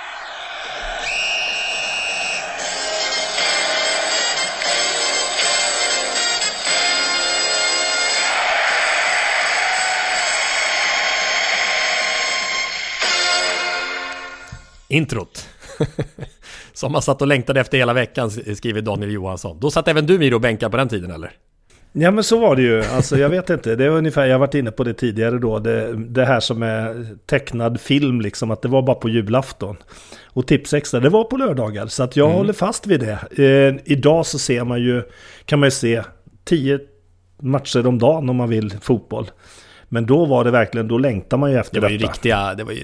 Introt. Som man satt och längtade efter hela veckan, skriver Daniel Johansson. Då satt även du, Miro, och bänkade på den tiden, eller? Ja, men så var det ju. Alltså, jag vet inte. Det är ungefär, jag har varit inne på det tidigare då. Det här som är tecknad film, liksom, att det var bara på julafton. Och tips extra, det var på lördagar. Så att jag håller fast vid det. Idag så kan man ju se 10 matcher om dagen om man vill fotboll. Men då var det verkligen, då längtar man ju efter detta. Det var ju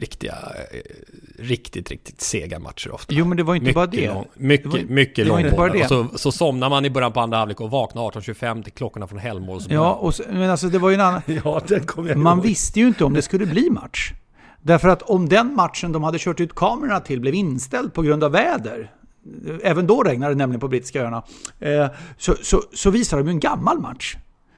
riktigt sega matcher ofta. Jo, men det var inte bara det. Mycket lång boll. Och så somnar man i början på andra halvlek och vaknar 18:25 till klockorna från Helmor. Ja, men alltså det var ju en annan... Ja, den kom jag man ihåg. visste ju inte om det skulle bli match. Därför att om den matchen de hade kört ut kamerorna till blev inställd på grund av väder, även då regnade det nämligen på brittiska öarna, så visade de ju en gammal match.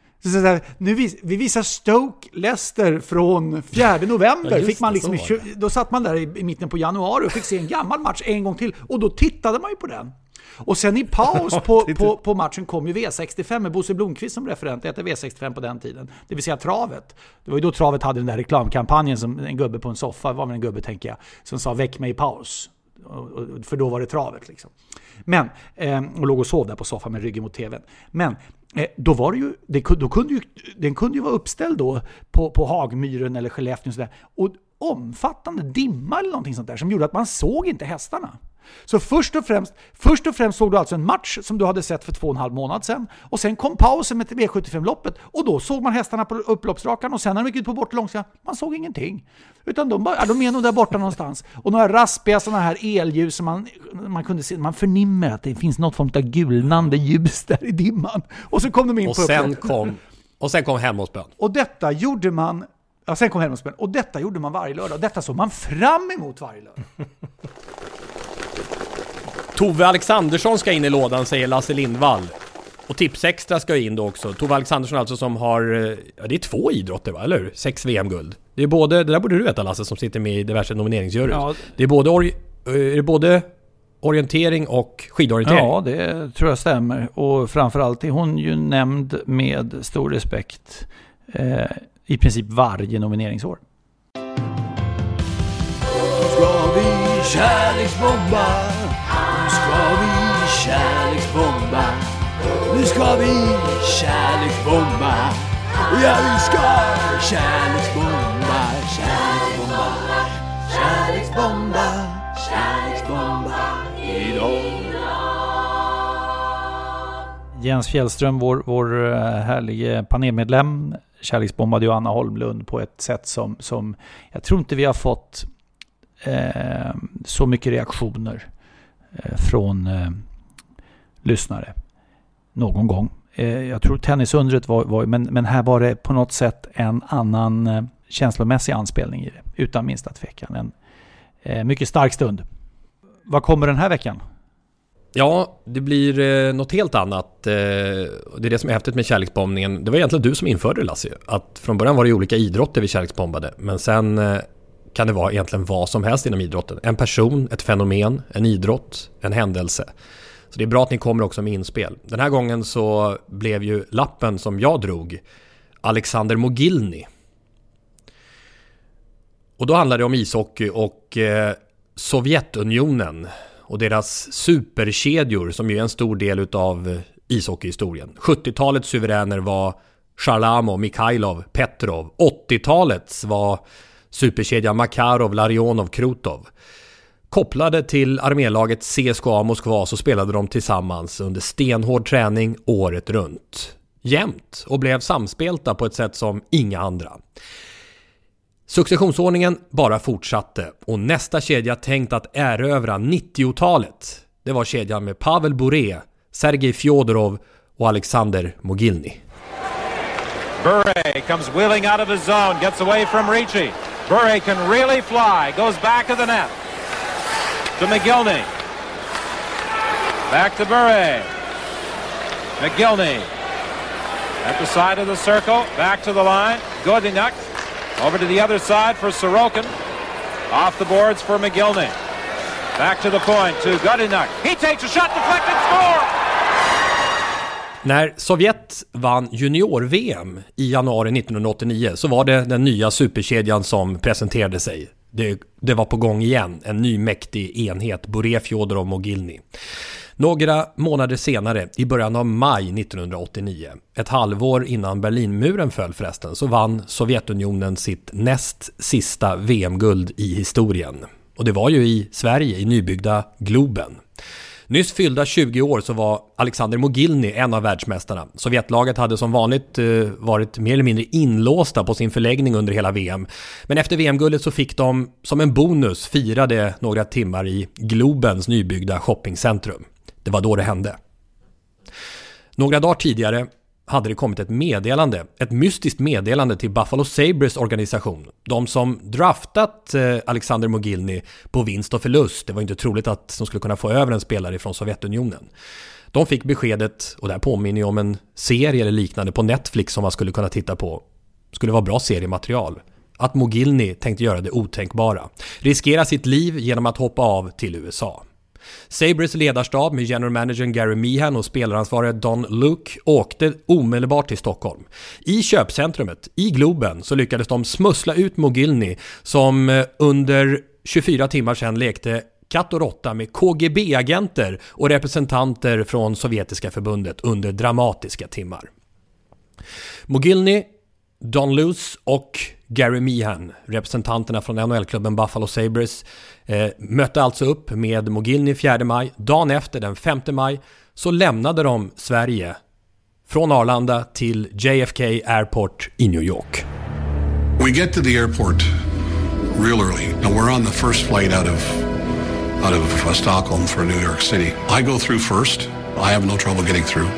Vi visar Stoke-Leicester från 4 november. Ja, fick man liksom då satt man där i mitten på januari och fick se en gammal match en gång till. Och då tittade man ju på den. Och sen i paus på matchen kom ju V65 med Bosse Blomqvist som referent. Det hette V65 på den tiden. Det vill säga travet. Det var ju då travet hade den där reklamkampanjen som en gubbe på en soffa, var med en gubbe tänker jag, som sa väck mig i paus. För då var det travet liksom. Men, och låg och sov där på soffan med ryggen mot tvn. Men då var det ju, den kunde ju vara uppställd då på Hagmyren eller Skellefteå och sådär. Och omfattande dimma eller någonting sånt där som gjorde att man såg inte hästarna. Så först och främst såg du alltså en match som du hade sett för 2,5 månader sedan. Och sen kom pausen med V75-loppet. Och då såg man hästarna på upploppsrakan. Och sen när de gick ut på bortlångsidan, man såg ingenting. Utan de är nog där borta någonstans. Och några raspiga sådana här elljus som man kunde se. Man förnimmer att det finns något form av gulnande ljus där i dimman. Och så kom de in på upploppet. Och sen kom Helmåsbön. Och detta gjorde man... Ja, sen kom Helmåsbön. Och detta gjorde man varje lördag. Och detta såg man fram emot varje lördag. Tove Alexandersson ska in i lådan, säger Lasse Lindvall. Och tips extra ska in då också. Tove Alexandersson alltså som har... Ja, det är 2 idrotter, va? Eller hur? 6 VM-guld. Det är både... Det där borde du veta, Lasse, som sitter med i diverse nomineringsjury. Ja. Det är både orientering och skidorientering. Ja, det tror jag stämmer. Och framförallt är hon ju nämnd med stor respekt i princip varje nomineringsår. Ska vi kärleksbomba? Nu ska vi kärleksbomba. Nu ska vi kärleksbomba. Ja, vi ska kärleksbomba. Kärleksbomba. Kärleksbomba. Kärleksbomba idag. Jens Fjällström, vår härlige panelmedlem, kärleksbombade ju Anna Holmlund på ett sätt som jag tror inte vi har fått så mycket reaktioner från lyssnare någon gång. Jag tror tennisundret var men här var det på något sätt en annan känslomässig anspelning i det, utan minsta tvekan. En mycket stark stund. Vad kommer den här veckan? Ja, det blir något helt annat. Det är det som är häftigt med kärleksbombningen. Det var egentligen du som införde det, Lasse. Att från början var det olika idrotter vi kärleksbombade. Men sen kan det vara egentligen vad som helst inom idrotten. En person, ett fenomen, en idrott, en händelse. Så det är bra att ni kommer också med inspel. Den här gången så blev ju lappen som jag drog Alexander Mogilny. Och då handlar det om ishockey och Sovjetunionen och deras superkedjor som ju är en stor del av ishockeyhistorien. 70-talets suveräner var Charlamov, Mikhailov, Petrov. 80-talets var superkedjan Makarov, Larionov, Krutov. Kopplade till armélaget CSKA Moskva så spelade de tillsammans under stenhård träning året runt. Jämt och blev samspelta på ett sätt som inga andra. Successionsordningen bara fortsatte och nästa kedja tänkt att erövra 90-talet. Det var kedjan med Pavel Bure, Sergej Fjodorov och Alexander Mogilny. Bure comes wheeling out of his zone, gets away from Ricci. Bure can really fly, goes back of the net. To Mogilny. Back to Bure. Mogilny. At the side of the circle, back to the line. Godinuk. Over to the other side for Sorokin. Off the boards for Mogilny. Back to the point to Godinuk. He takes a shot, deflected, score! När Sovjet vann junior-VM i januari 1989 så var det den nya superkedjan som presenterade sig. Det var på gång igen, en ny mäktig enhet, Bure, Fjodorov, Mogilny. Några månader senare, i början av maj 1989, ett halvår innan Berlinmuren föll förresten, så vann Sovjetunionen sitt näst sista VM-guld i historien. Och det var ju i Sverige, i nybyggda Globen. Nyss fyllda 20 år så var Alexander Mogilny en av världsmästarna. Sovjetlaget hade som vanligt varit mer eller mindre inlåsta på sin förläggning under hela VM. Men efter VM-guldet så fick de som en bonus fira det några timmar i Globens nybyggda shoppingcentrum. Det var då det hände. Några dagar tidigare hade det kommit ett mystiskt meddelande till Buffalo Sabres organisation. De som draftat Alexander Mogilny på vinst och förlust. Det var inte troligt att de skulle kunna få över en spelare från Sovjetunionen. De fick beskedet, och där påminner om en serie eller liknande på Netflix som man skulle kunna titta på. Skulle vara bra seriematerial. Att Mogilny tänkte göra det otänkbara. Riskera sitt liv genom att hoppa av till USA. Sabres ledarstab med general managern Gary Meehan och spelaransvarig Don Luke åkte omedelbart till Stockholm. I köpcentrumet, i Globen, så lyckades de smussla ut Mogilny som under 24 timmar sedan lekte katt och råtta med KGB-agenter och representanter från Sovjetiska förbundet under dramatiska timmar. Mogilny, Don Luce och Gary Meehan, representanterna från NHL-klubben Buffalo Sabres, mötte alltså upp med Mogilny 4 maj. Dagen efter, den 5 maj, så lämnade de Sverige från Arlanda till JFK Airport i New York. We get to the airport real early. Now we're on the first flight out of Stockholm for New York City. I go through first. I have no trouble getting through.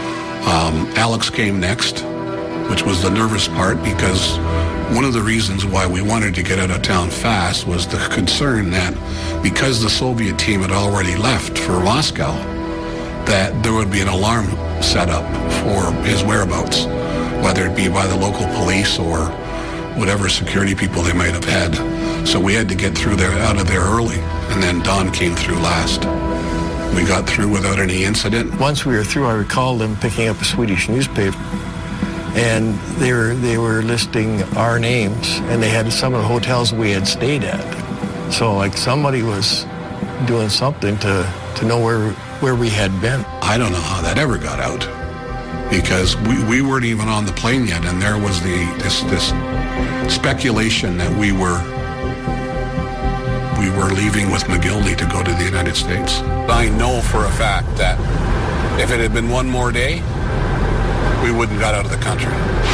Alex came next, which was the nervous part, because one of the reasons why we wanted to get out of town fast was the concern that because the Soviet team had already left for Moscow, that there would be an alarm set up for his whereabouts, whether it be by the local police or whatever security people they might have had. So we had to get out of there early, and then Don came through last. We got through without any incident. Once we were through, I recall them picking up a Swedish newspaper, and they were listing our names, and they had some of the hotels we had stayed at. So like somebody was doing something to know where we had been. I don't know how that ever got out, because we weren't even on the plane yet, and there was this speculation that we were leaving with Mogilny to go to the United States. I know for a fact that if it had been one more day, we wouldn't got out of the country.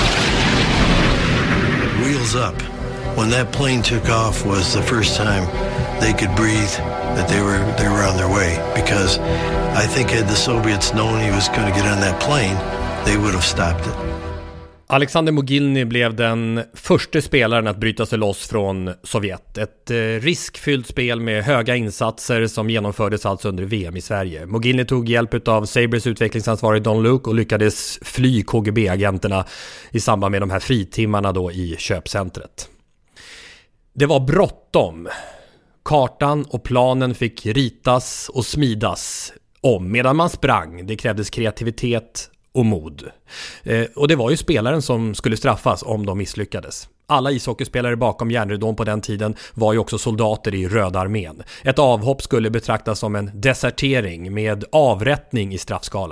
Wheels up. When that plane took off was the first time they could breathe, that they were on their way. Because I think had the Soviets known he was going to get on that plane, they would have stopped it. Alexander Mogilny blev den första spelaren att bryta sig loss från Sovjet. Ett riskfyllt spel med höga insatser som genomfördes alltså under VM i Sverige. Mogilny tog hjälp av Sabres utvecklingsansvarig Don Luke och lyckades fly KGB-agenterna i samband med de här fritimmarna då i köpcentret. Det var bråttom. Kartan och planen fick ritas och smidas om medan man sprang. Det krävdes kreativitet och mod. Och det var ju spelaren som skulle straffas om de misslyckades. Alla ishockeyspelare bakom järnridån på den tiden var ju också soldater i Röda armén. Ett avhopp skulle betraktas som en desertering med avrättning i straffskalan.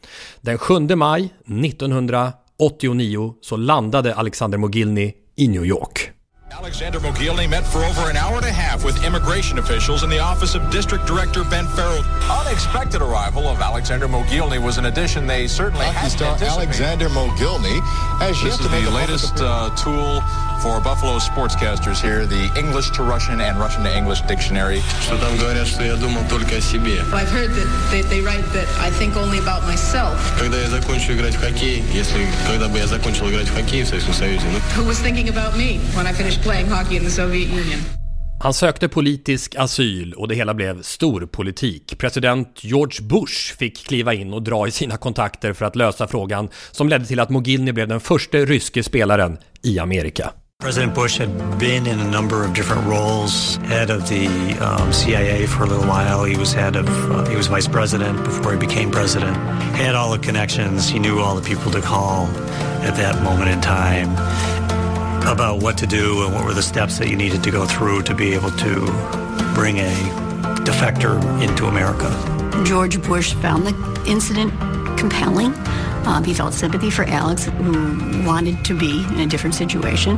Den 7 maj 1989 så landade Alexander Mogilny i New York. Alexander Mogilny met for over an hour and a half with immigration officials in the office of District Director Ben Farrell. Unexpected arrival of Alexander Mogilny was an addition they certainly hadn't anticipated. Alexander Mogilny has This is the latest tool for Buffalo sportscasters here, the English to Russian and Russian to English dictionary. Что там говорят, что я думал только о себе. I've heard that they write that I think only about myself. Когда я закончу играть в хоккей, когда бы я закончил играть в хоккей в Советском Союзе. Who was thinking about me when I finished playing hockey in the Soviet Union? Han sökte politisk asyl och det hela blev storpolitik. President George Bush fick kliva in och dra i sina kontakter för att lösa frågan som ledde till att Mogilny blev den första ryske spelaren i Amerika. President Bush had been in a number of different roles, head of the CIA for a little while. He was he was vice president before he became president. He had all the connections. He knew all the people to call at that moment in time about what to do and what were the steps that you needed to go through to be able to bring a defector into America. George Bush found the incident compelling. He felt sympathy for Alex, who wanted to be in a different situation.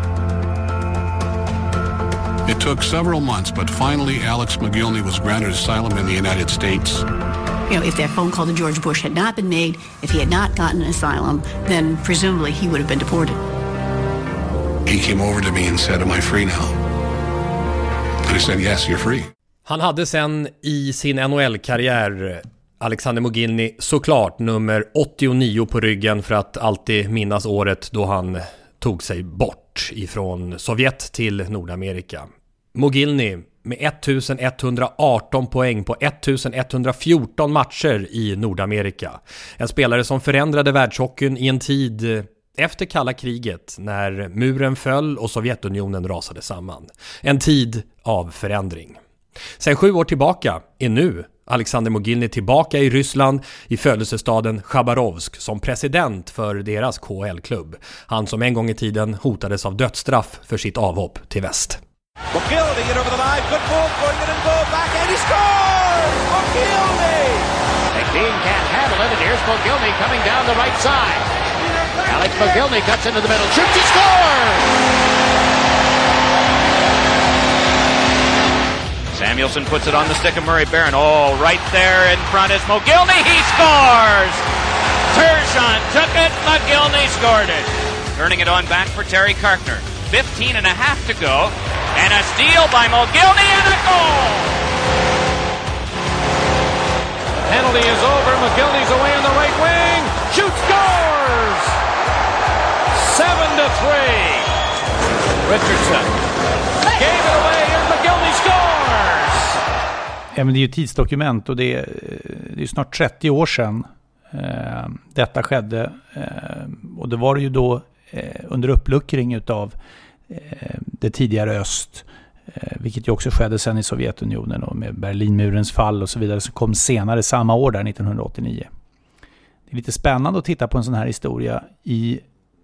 It took several months, but finally Alex Mogilny was granted asylum in the United States. You know, if that phone call to George Bush had not been made, if he had not gotten asylum, then presumably he would have been deported. He came over to me and said, "Am I free now?" And I said, "Yes, you're free." Han hade sen i sin NHL-karriär, Alexander Mogilny, såklart nummer 89 på ryggen för att alltid minnas året då han tog sig bort ifrån Sovjet till Nordamerika. Mogilny med 1118 poäng på 1114 matcher i Nordamerika. En spelare som förändrade världshockeyn i en tid efter kalla kriget när muren föll och Sovjetunionen rasade samman. En tid av förändring. Sen 7 år tillbaka är nu Alexander Mogilny tillbaka i Ryssland i födelsestaden Chabarovsk som president för deras KHL-klubb. Han som en gång i tiden hotades av dödsstraff för sitt avhopp till väst. Mogilny in over the line, good move, going in and go back, and he scores! Mogilny! McBean can't handle it, and here's Mogilny coming down the right side. Alex Mogilny cuts into the middle, shoots, he scores! Samuelson puts it on the stick of Murray Barron. Oh, right there in front is Mogilny. He scores! Turgeon took it. Mogilny scored it. Turning it on back for Terry Karkner. 15 and a half to go. And a steal by Mogilny and a goal! Penalty is over. Mogilny's away on the right wing. Shoots, scores! 7-3. Richardson gave it away. Here's Mogilny scores! Ja, men det är ju tidsdokument och det är ju snart 30 år sedan detta skedde. Och det var ju då under uppluckring utav det tidigare öst, vilket ju också skedde sen i Sovjetunionen och med Berlinmurens fall och så vidare, som kom senare samma år där 1989. Det är lite spännande att titta på en sån här historia i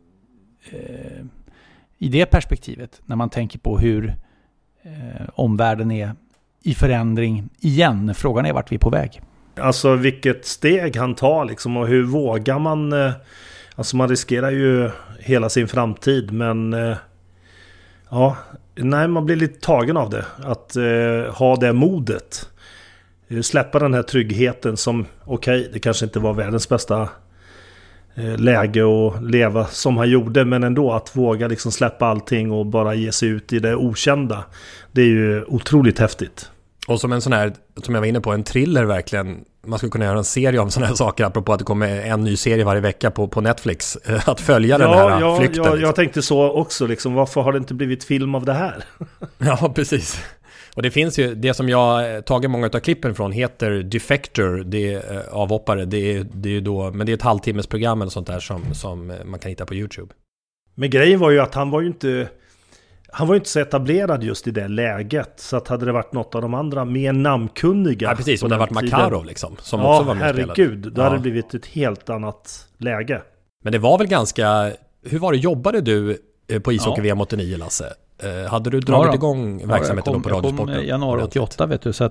det perspektivet när man tänker på hur omvärlden är i förändring igen. Frågan är vart vi är på väg. Alltså vilket steg han tar liksom, och hur vågar man, alltså man riskerar ju hela sin framtid, men ja, nej, man blir lite tagen av det, att ha det modet, släppa den här tryggheten som, okej, det kanske inte var världens bästa läge att leva som han gjorde, men ändå att våga liksom släppa allting och bara ge sig ut i det okända, det är ju otroligt häftigt. Och som en sån här, som jag var inne på, en thriller verkligen. Man skulle kunna göra en serie om såna här saker, apropå att det kommer en ny serie varje vecka på Netflix, att följa den här flykten. Ja, jag tänkte så också, liksom, varför har det inte blivit film av det här? Ja, precis. Och det finns ju, det som jag tagit många av klippen från heter Defector, det är avhoppare, det är ju då, men det är ett halvtimmesprogram eller sånt där som man kan hitta på YouTube. Men grejen var ju att han var ju inte så etablerad just i det läget, så att hade det varit något av de andra mer namnkunniga. Ja, precis, som det har varit Makarov liksom, som också var med. Herregud, då hade det blivit ett helt annat läge. Men det var väl ganska, hur var det, jobbade du på ishockey-VM 89, Lasse? Hade du dragit igång verksamheten då på Radiosporten? Jag kom januari 88, vet du, så att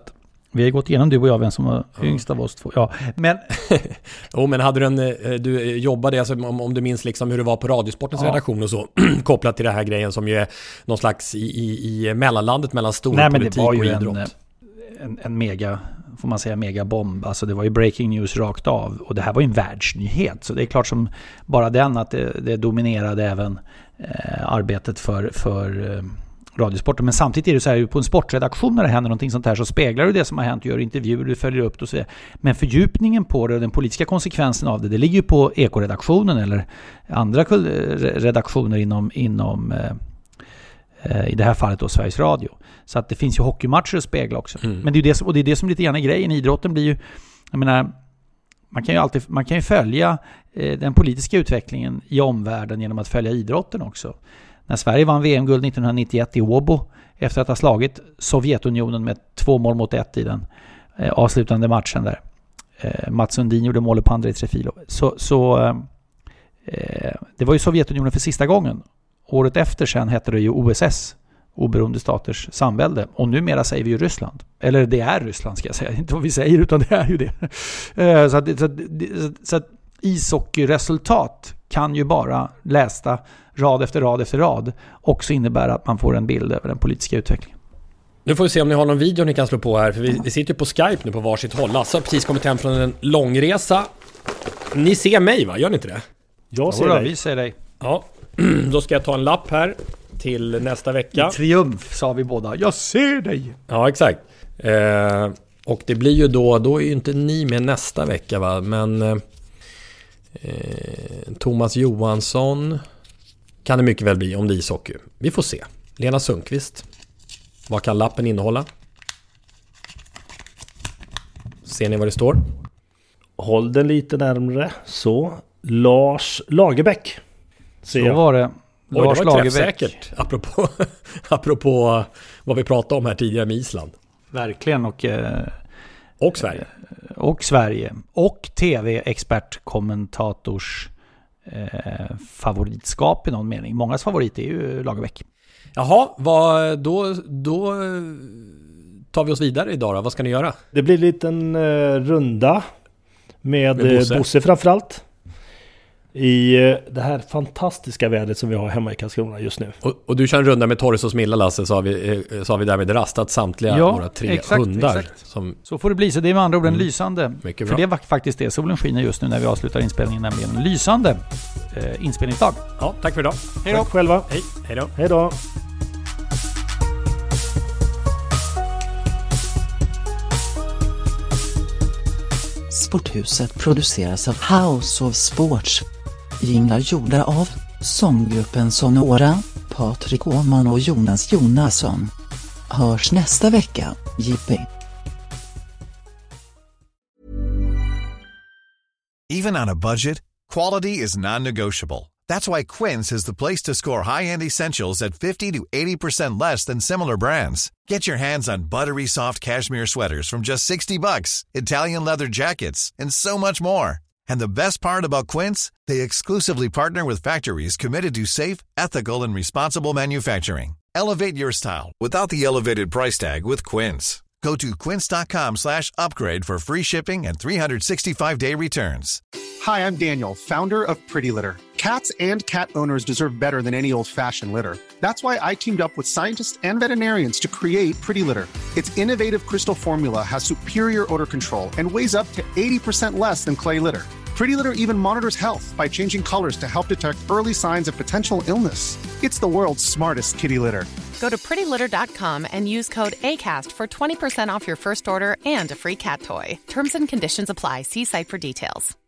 Vi har gått igenom, du och jag, vem som var yngst av oss två. Ja, men... men hade du jobbade, alltså, om du minns liksom hur det var på Radiosportens redaktion och så, kopplat till det här grejen som ju är någon slags i mellanlandet mellan storpolitik och idrott. En mega, får man säga, megabomb. Alltså det var ju breaking news rakt av. Och det här var ju en världsnyhet. Så det är klart som bara den att det dominerade även arbetet för Radiosporten. Men samtidigt är det så här, på en sportredaktion när det händer någonting sånt här så speglar du det som har hänt, gör intervjuer, du följer upp det och så vidare. Men fördjupningen på det och den politiska konsekvensen av det ligger ju på Ekoredaktionen eller andra redaktioner inom i det här fallet då Sveriges Radio. Så att det finns ju hockeymatcher att spegla också. Men det är det som lite grann är grejen. Idrotten blir ju, jag menar, man kan ju följa den politiska utvecklingen i omvärlden genom att följa idrotten också. När Sverige vann VM-guld 1991 i Åbo efter att ha slagit Sovjetunionen med 2-1 i den avslutande matchen där. Mats Sundin gjorde målet på Andrei Trefilov. Det var ju Sovjetunionen för sista gången. Året efter sen hette det ju OSS, Oberoende staters samvälde. Och numera säger vi ju Ryssland. Eller det är Ryssland ska jag säga. Inte vad vi säger utan det är ju det. Så att ishockeyresultat kan ju bara lästa rad efter rad efter rad också innebära att man får en bild över den politiska utvecklingen. Nu får vi se om ni har någon video ni kan slå på här. För vi sitter ju på Skype nu på varsitt håll. Lasse har precis kommit hem från en långresa. Ni ser mig va? Gör ni inte det? Jag ser dig. Vi ser dig. Ja, då ska jag ta en lapp här till nästa vecka. I triumf sa vi båda. Jag ser dig! Ja, exakt. Och det blir ju då är ju inte ni med nästa vecka va? Men Thomas Johansson kan det mycket väl bli om det är ishockey. Vi får se. Lena Sundqvist. Vad kan lappen innehålla? Ser ni vad det står? Håll den lite närmare. Så. Lars Lagerbäck. Så var det. Lars Lagerbäck. Säkert. Apropå vad vi pratade om här tidigare med Island. Verkligen. Och Sverige. Och Sverige. Och tv-expertkommentators favoritskap i någon mening. Mångas favorit är ju Lagerbäck. Jaha, då tar vi oss vidare idag då. Vad ska ni göra? Det blir en liten runda med Bosse framförallt. I det här fantastiska vädret som vi har hemma i Karlskrona just nu. Och du kör en runda med Torres och Smilla, Lasse, så har vi därmed rastat samtliga våra 3 hundar. Exakt. Så får det bli, så det är med andra ord en lysande. Mycket för bra. det var faktiskt det. Solen skiner just nu när vi avslutar inspelningen, nämligen en lysande inspelningsdag. Ja, tack för idag. Hej då. Tack själva. Hej då. Hej då. Sporthuset produceras av House of Sports. Jinglar gjorda av sånggruppen Sonora, Patrik Åhman och Jonas Jonasson. Hörs nästa vecka, JP. Even on a budget, quality is non-negotiable. That's why Quince is the place to score high-end essentials at 50 to 80% less than similar brands. Get your hands on buttery soft cashmere sweaters from just $60, Italian leather jackets, and so much more. And the best part about Quince, they exclusively partner with factories committed to safe, ethical, and responsible manufacturing. Elevate your style without the elevated price tag with Quince. Go to quince.com/upgrade for free shipping and 365-day returns. Hi, I'm Daniel, founder of Pretty Litter. Cats and cat owners deserve better than any old-fashioned litter. That's why I teamed up with scientists and veterinarians to create Pretty Litter. Its innovative crystal formula has superior odor control and weighs up to 80% less than clay litter. Pretty Litter even monitors health by changing colors to help detect early signs of potential illness. It's the world's smartest kitty litter. Go to prettylitter.com and use code ACAST for 20% off your first order and a free cat toy. Terms and conditions apply. See site for details.